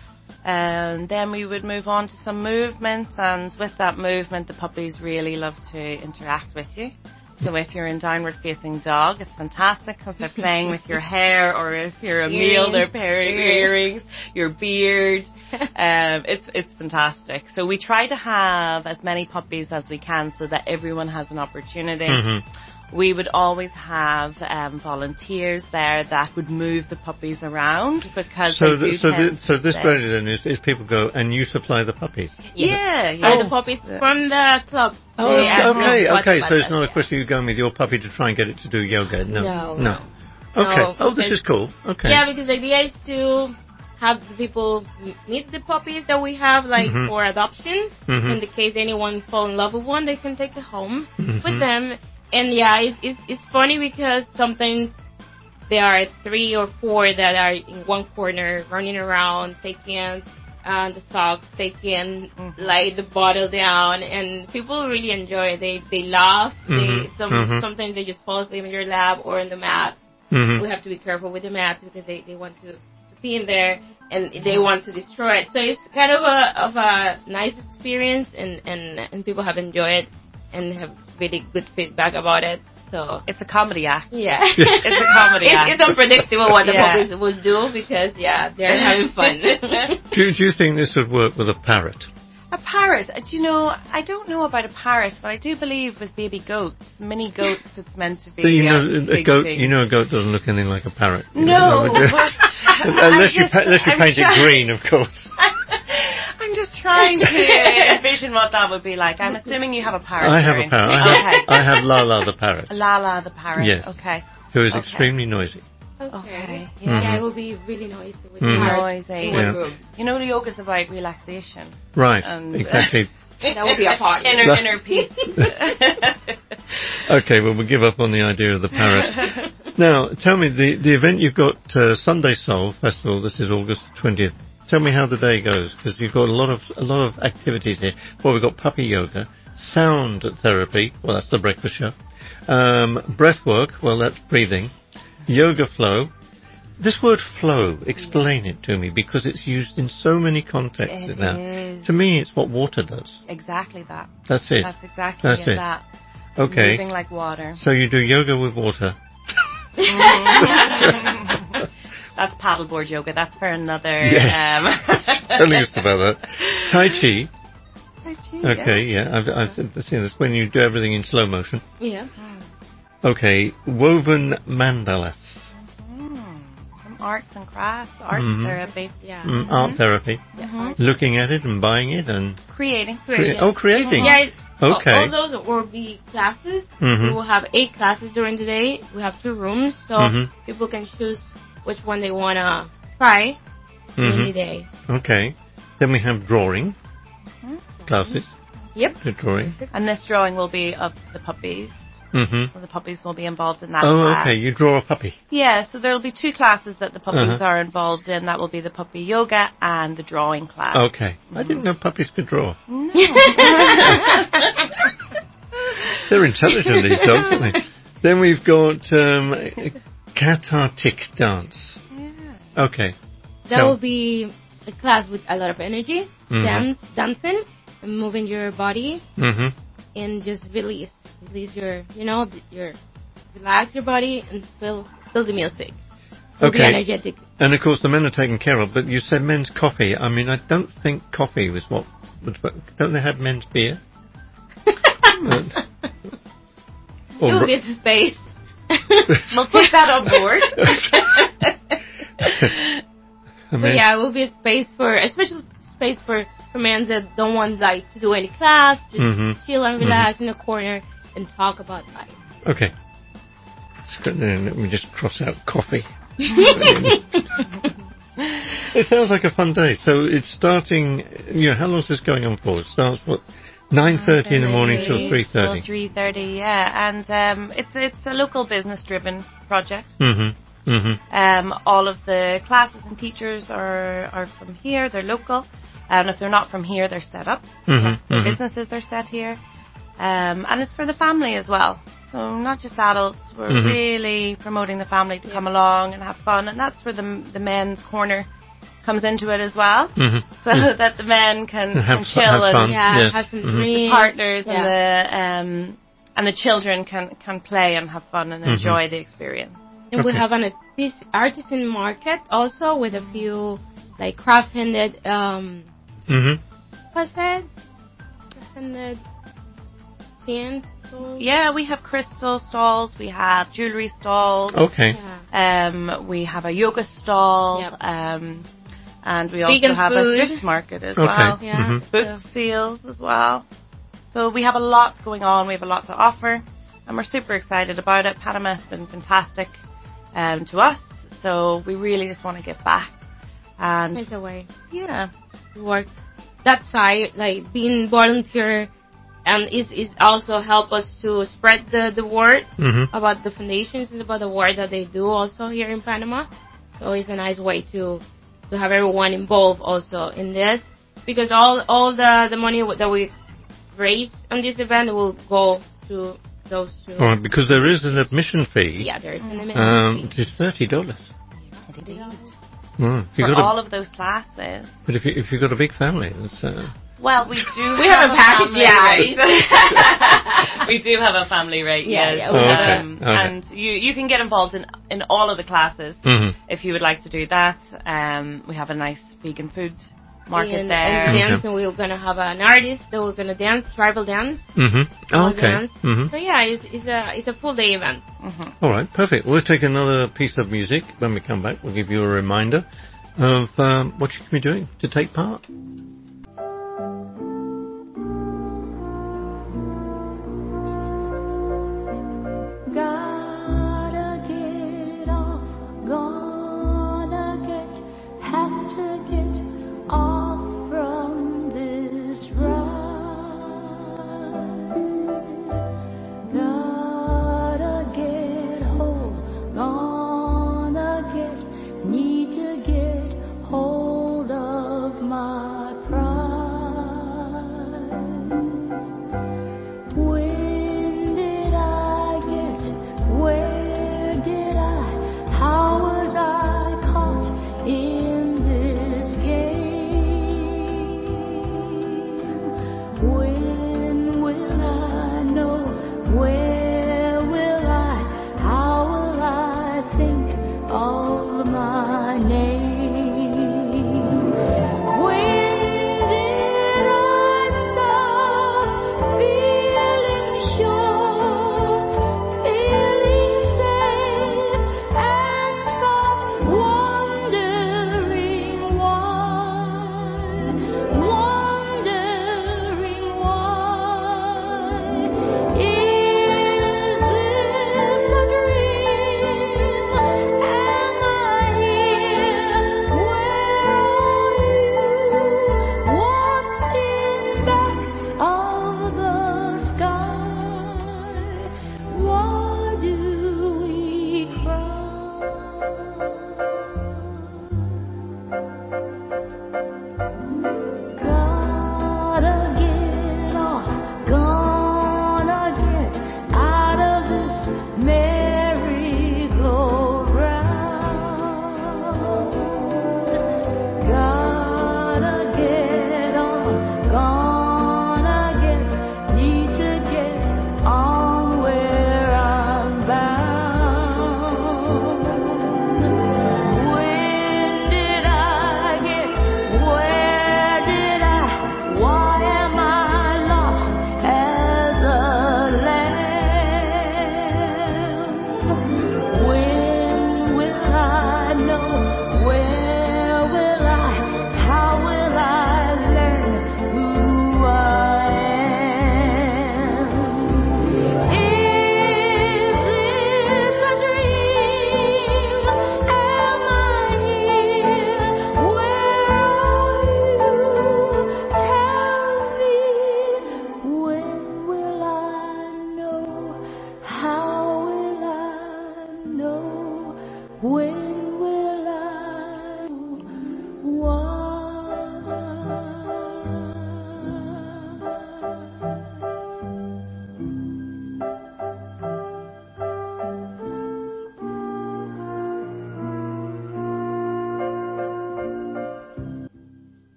And then we would move on to some movements, and with that movement the puppies really love to interact with you. So if you're in downward facing dog, it's fantastic because they're playing with your hair, or if you're a male, they're pairing your earrings, your beard. It's fantastic. So we try to have as many puppies as we can so that everyone has an opportunity. We would always have volunteers there that would move the puppies around because
so this really then is people go and you supply the puppies.
Yeah. The puppies from the club.
Okay. So it's not a question of you going with your puppy to try and get it to do yoga. No. Okay.
No,
this is cool. Okay.
Yeah, because the idea is to have the people meet the puppies that we have, like for adoption. In the case anyone fall in love with one, they can take it home with them. And yeah, it's funny because sometimes there are 3 or 4 that are in one corner running around, taking the socks, taking like the bottle down, and people really enjoy it. They laugh. Sometimes they just fall asleep in your lap or in the mat. We have to be careful with the mats because they want to pee in there and they want to destroy it. So it's kind of a nice experience, and people have enjoyed it and have really good feedback about it. So
it's a comedy act.
Yeah.
It's a comedy act.
It's unpredictable what the puppies will do because they're having fun.
Do you think this would work with a parrot?
A parrot? Do you know, I don't know about a parrot, but I do believe with baby goats, mini goats, it's meant to be
a goat. You know, a goat doesn't look anything like a parrot.
No, but
unless you paint it green, of course.
I'm just trying to envision what that would be like. I'm assuming you have a parrot.
I have a parrot. I have Lala the parrot.
Lala the parrot.
Yes.
Okay.
Who is extremely noisy.
Okay. Yeah, it will be really noisy with noisy.
Yeah. You know, yoga's about relaxation.
Right. Exactly.
That would be a party.
Inner peace.
Okay, well, we'll give up on the idea of the parrot. Now, tell me, the event you've got, Sunday Soul Festival, this is August 20th. Tell me how the day goes, because you've got a lot of activities here. Well, we've got puppy yoga, sound therapy, well, that's the breakfast show, breath work, well, that's breathing, yoga flow. This word flow, explain it to me, because it's used in so many contexts now. To me, it's what water does.
Exactly that.
That's it.
That's exactly that.
Okay.
Moving like water.
So you do yoga with water.
That's paddleboard yoga. That's for another...
Yes. Telling us about that. Tai Chi. Okay, yeah. I've seen this when you do everything in slow motion.
Yeah.
Okay. Woven mandalas.
Some arts and crafts. Art therapy.
Yeah.
Art therapy. Looking at it and buying it and...
Creating.
Creating.
Yeah.
Okay.
All those will be classes. We will have 8 classes during the day. We have 2 rooms, so people can choose which one they want to try during the day.
Okay. Then we have drawing classes.
Yep.
The drawing.
And this drawing will be of the puppies. So the puppies will be involved in that
class. Okay. You draw a puppy.
Yeah, so there will be 2 classes that the puppies are involved in. That will be the puppy yoga and the drawing class.
Okay. I didn't know puppies could draw. No. They're intelligent, these dogs, aren't they? Then we've got Katartik dance. Yeah. Okay.
That will be a class with a lot of energy, dancing, and moving your body, and just release your, relax your body and feel the music. to be
Okay.
energetic.
And of course, the men are taken care of. But you said men's coffee. I mean, I don't think coffee was what. Don't they have men's beer?
It will be a space.
We'll take that on board.
But yeah, it will be a space a special space for men that don't want like to do any class, just chill and relax in a corner and talk about life.
Okay. Let me just cross out coffee. It sounds like a fun day. So it's starting. How long is this going on for? It starts 9:30 in the morning till 3:30.
3:30, yeah, and it's a local business-driven project. All of the classes and teachers are from here. They're local, and if they're not from here, they're set up. The businesses are set here, and it's for the family as well. So not just adults. We're really promoting the family to come along and have fun, and that's where the men's corner comes into it as well, so that the men can chill and
have some drinks.
The partners and the children can play and have fun and enjoy the experience.
And we have an artisan market also with a few like craft-handed what's that? Craft-handed stands.
Yeah, we have crystal stalls, we have jewelry stalls.
Okay.
We have a yoga stall.
Yep.
And we also have a thrift market as well.
Yeah.
Book sales as well. So we have a lot going on. We have a lot to offer. And we're super excited about it. Panama has been fantastic to us. So we really just want to give back. And
Take away.
Yeah.
Work that side, like being volunteer, and is also help us to spread the word about the foundations and about the work that they do also here in Panama. So it's a nice way to have everyone involved also in this, because all the money that we raise on this event will go to those two.
All right, because there is an admission fee.
Yeah, there is an admission fee.
It is $30.
Indeed.
For
all of those classes.
But if you've got a big family, that's...
Well, we do.
We have a package,
rate. We do have a family rate, yes.
Yeah.
And you can get involved in all of the classes if you would like to do that. We have a nice vegan food market there.
And dancing, we're going to have an artist that we're going to dance, tribal dance.
Okay.
So yeah, it's a full day event.
All right, perfect. We'll take another piece of music. When we come back, we'll give you a reminder of what you can be doing to take part.
Gotta get off, have to get off from this ride. Gotta get hold, need to get hold of my pride.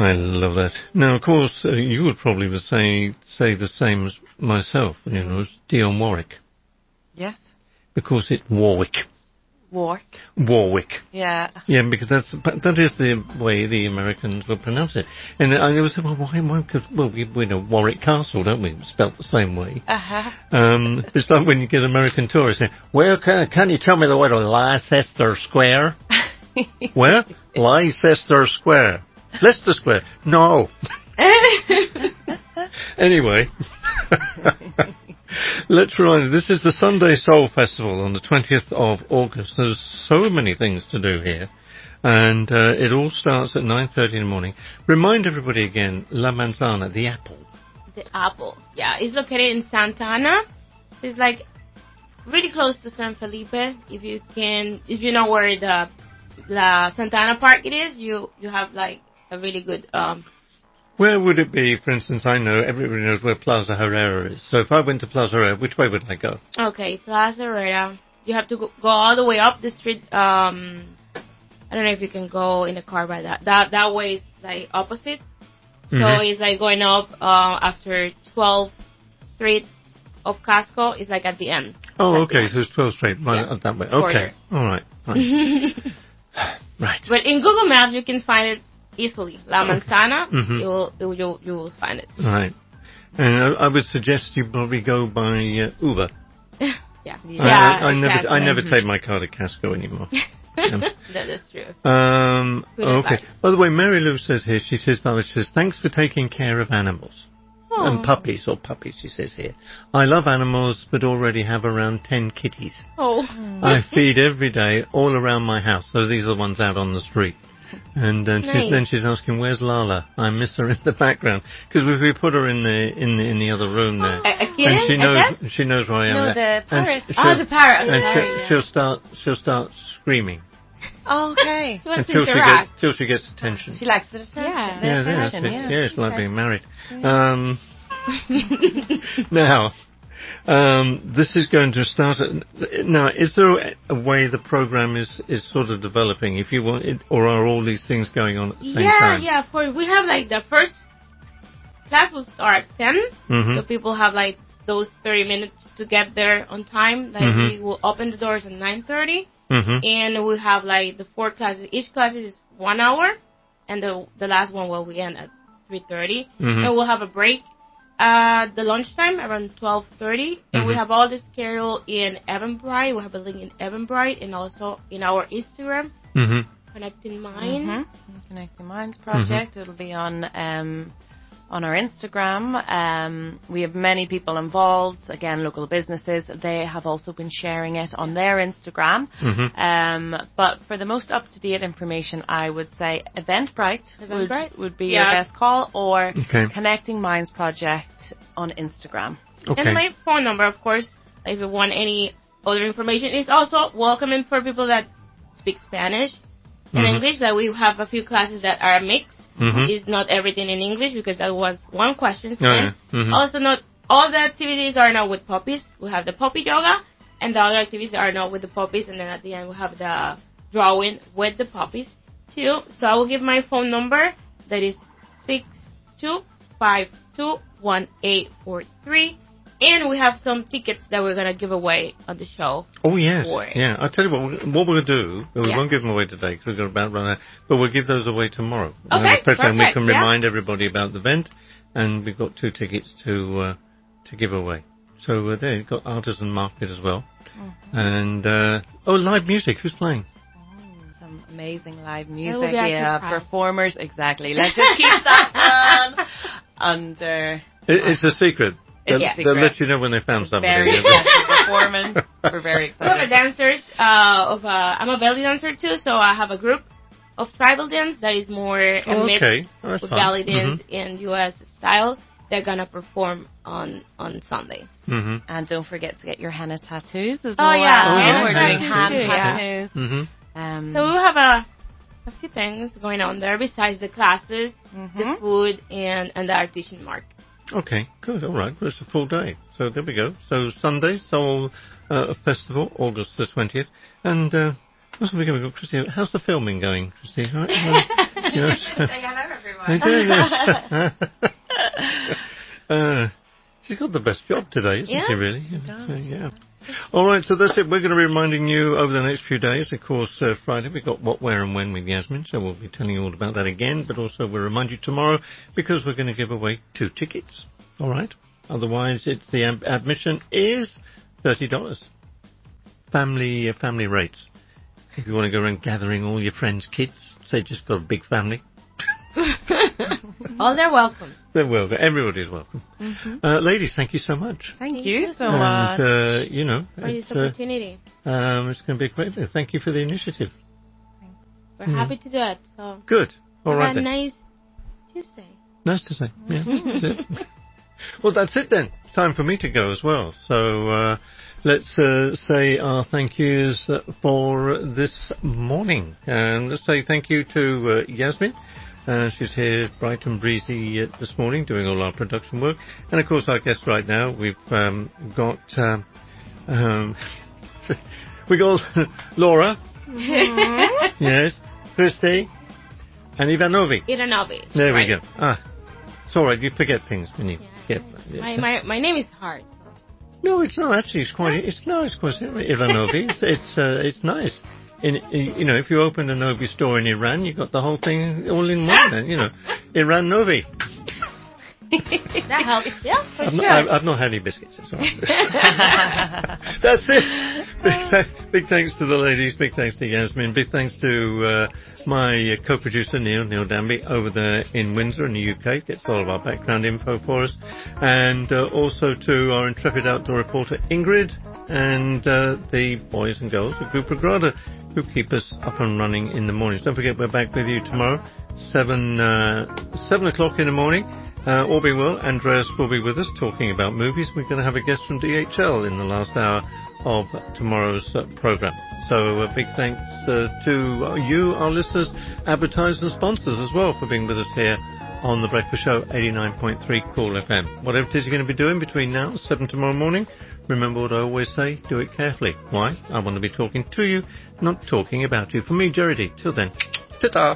I love that. Now, of course, you would probably say the same as myself, you know, as Dionne Warwick.
Yes.
Because it's Warwick.
Warwick. Yeah.
Yeah, because that is the way the Americans will pronounce it. And I was well, why? Because we know Warwick Castle, don't we? It's spelt the same way. It's like when you get American tourists saying, "Well, can you tell me the word of Leicester Square?" Where? Leicester Square. Leicester Square. No. Anyway. Let's remind you, this is the Sunday Soul Festival on the 20th of August. There's so many things to do here. And it all starts at 9:30 in the morning. Remind everybody again, La Manzana, the apple.
The apple. Yeah, it's located in Santa Ana. It's like really close to San Felipe. If you know where the Santa Ana Park it is, you have like a really good
Where would it be, for instance, I know, everybody knows where Plaza Herrera is. So if I went to Plaza Herrera, which way would I go?
Okay, Plaza Herrera. You have to go all the way up the street. I don't know if you can go in a car by that. That way is like opposite. So it's like going up after 12th Street of Casco. It's like at the end.
Oh, okay, so it's 12th Street, right that way. Okay, all right. Right.
But in Google Maps, you can find it easily. La Manzana, you will find it.
Right. And I would suggest you probably go by Uber.
Yeah.
I never take my car to Casco anymore.
That is true.
Okay. By the way, Mary Lou says here, she says, thanks for taking care of animals. And puppies, she says here. I love animals, but already have around 10 kitties. I feed every day all around my house. So these are the ones out on the street. And then she's asking, "Where's Lala? I miss her in the background because we put her in the other room there, and she knows where I am.
No, the parrot.
The parrot.
And she'll start screaming.
Okay.
Until she gets attention.
She likes the attention.
Yeah, it's like being married. Now. This is going to start now. Is there a way the program is sort of developing? If you want it, or are all these things going on at the same time?
Yeah. We have like the first class will start at 10, so people have like those 30 minutes to get there on time. Like we will open the doors at 9:30, and we have like the 4 classes. Each class is 1 hour, and the last one will end at 3:30. And we'll have a break. The lunchtime around 12:30, and we have all this schedule in Eventbrite. We have a link in Eventbrite and also in our Instagram, Connecting Minds.
Connecting Minds project. It'll be on our Instagram. We have many people involved. Again, local businesses. They have also been sharing it on their Instagram. But for the most up-to-date information, I would say Eventbrite would be your best call, or Connecting Minds Project on Instagram.
And my phone number, of course, if you want any other information, is also welcoming for people that speak Spanish and English. That we have a few classes that are mixed. Is not everything in English, because that was one question. Also, not all the activities are now with puppies. We have the puppy yoga, and the other activities are not with the puppies. And then at the end, we have the drawing with the puppies too. So I will give my phone number. That is 62521843. And we have some tickets that we're going to give away on the show.
Oh, yes. Yeah. I'll tell you what we're going to do. We won't give them away today because we're going to about run out. But we'll give those away tomorrow.
Okay, perfect.
And we can remind everybody about the event. And we've got 2 tickets to give away. So there, you've got Artisan Market as well. And, live music. Who's playing?
Some amazing live music. Performers. Exactly. Let's just keep that one under...
It's a secret. They'll let you know when they found somebody.
Very special performance. We're very excited.
We have dancers. I'm a belly dancer too, so I have a group of tribal dance that is more a mix with belly dance in U.S. style. They're gonna perform on Sunday.
And don't forget to get your henna tattoos as
well.
We're doing hand tattoos.
So we have a few things going on there besides the classes, the food, and the artisan market.
Okay, good, all right. Well, it's a full day. So there we go. So Sunday, Soul Festival, August the 20th. And what's we going to go, Christy? How's the filming going, Christy? Right?
Saying hello, everyone.
She's got the best job today, isn't she, really?
Yeah.
All right, so that's it. We're going to be reminding you over the next few days. Of course, Friday we've got What, Where and When with Yasmin, so we'll be telling you all about that again. But also we'll remind you tomorrow because we're going to give away 2 tickets. All right? Otherwise, it's the admission is $30. Family rates. If you want to go around gathering all your friends' kids, say just got a big family.
Oh, they're welcome.
They're welcome. Everybody's welcome. Ladies, thank you so much.
Thank you so much.
And, you know,
for this opportunity.
It's going to be a great day. Thank you for the initiative.
We're happy to do it. So
good. All right then.
Nice Tuesday.
Nice to say. Yeah. That's it. Well, that's it then. It's time for me to go as well. So let's say our thank yous for this morning. And let's say thank you to Yasmin. She's here bright and breezy this morning doing all our production work. And of course our guest right now, we've got we got Laura. Yes. Christy. And Ivanovi. There we go. It's all right. You forget things when you get...
My name is hard. So.
No, it's not actually. It's quite Ivanovi. It's nice. You know, if you opened a Novi store in Iran, you got the whole thing all in one. You know, Iran Novi.
That helps. Yeah, for sure.
I've not had any biscuits. It's all right. That's it. Big thanks to the ladies. Big thanks to Yasmin. Big thanks to my co-producer Neil Danby over there in Windsor in the UK. Gets all of our background info for us. And also to our intrepid outdoor reporter Ingrid and the boys and girls of Group Agrada who keep us up and running in the mornings. Don't forget we're back with you tomorrow, 7 o'clock in the morning. All being well, Andreas will be with us talking about movies. We're going to have a guest from DHL in the last hour of tomorrow's programme. So big thanks to you, our listeners, advertisers and sponsors as well for being with us here on The Breakfast Show, 89.3 Cool FM. Whatever it is you're going to be doing between now and 7 tomorrow morning, remember what I always say, do it carefully. Why? I want to be talking to you, not talking about you. For me, Jerry D. Till then, ta-ta!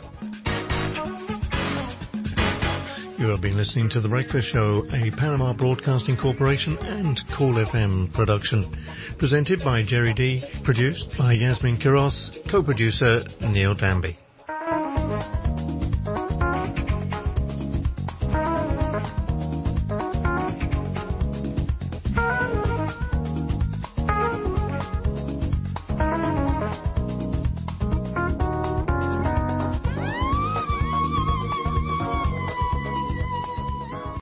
You have been listening to The Breakfast Show, a Panama Broadcasting Corporation and Cool FM production. Presented by Jerry D. Produced by Yasmin Quiros. Co-producer Neil Danby.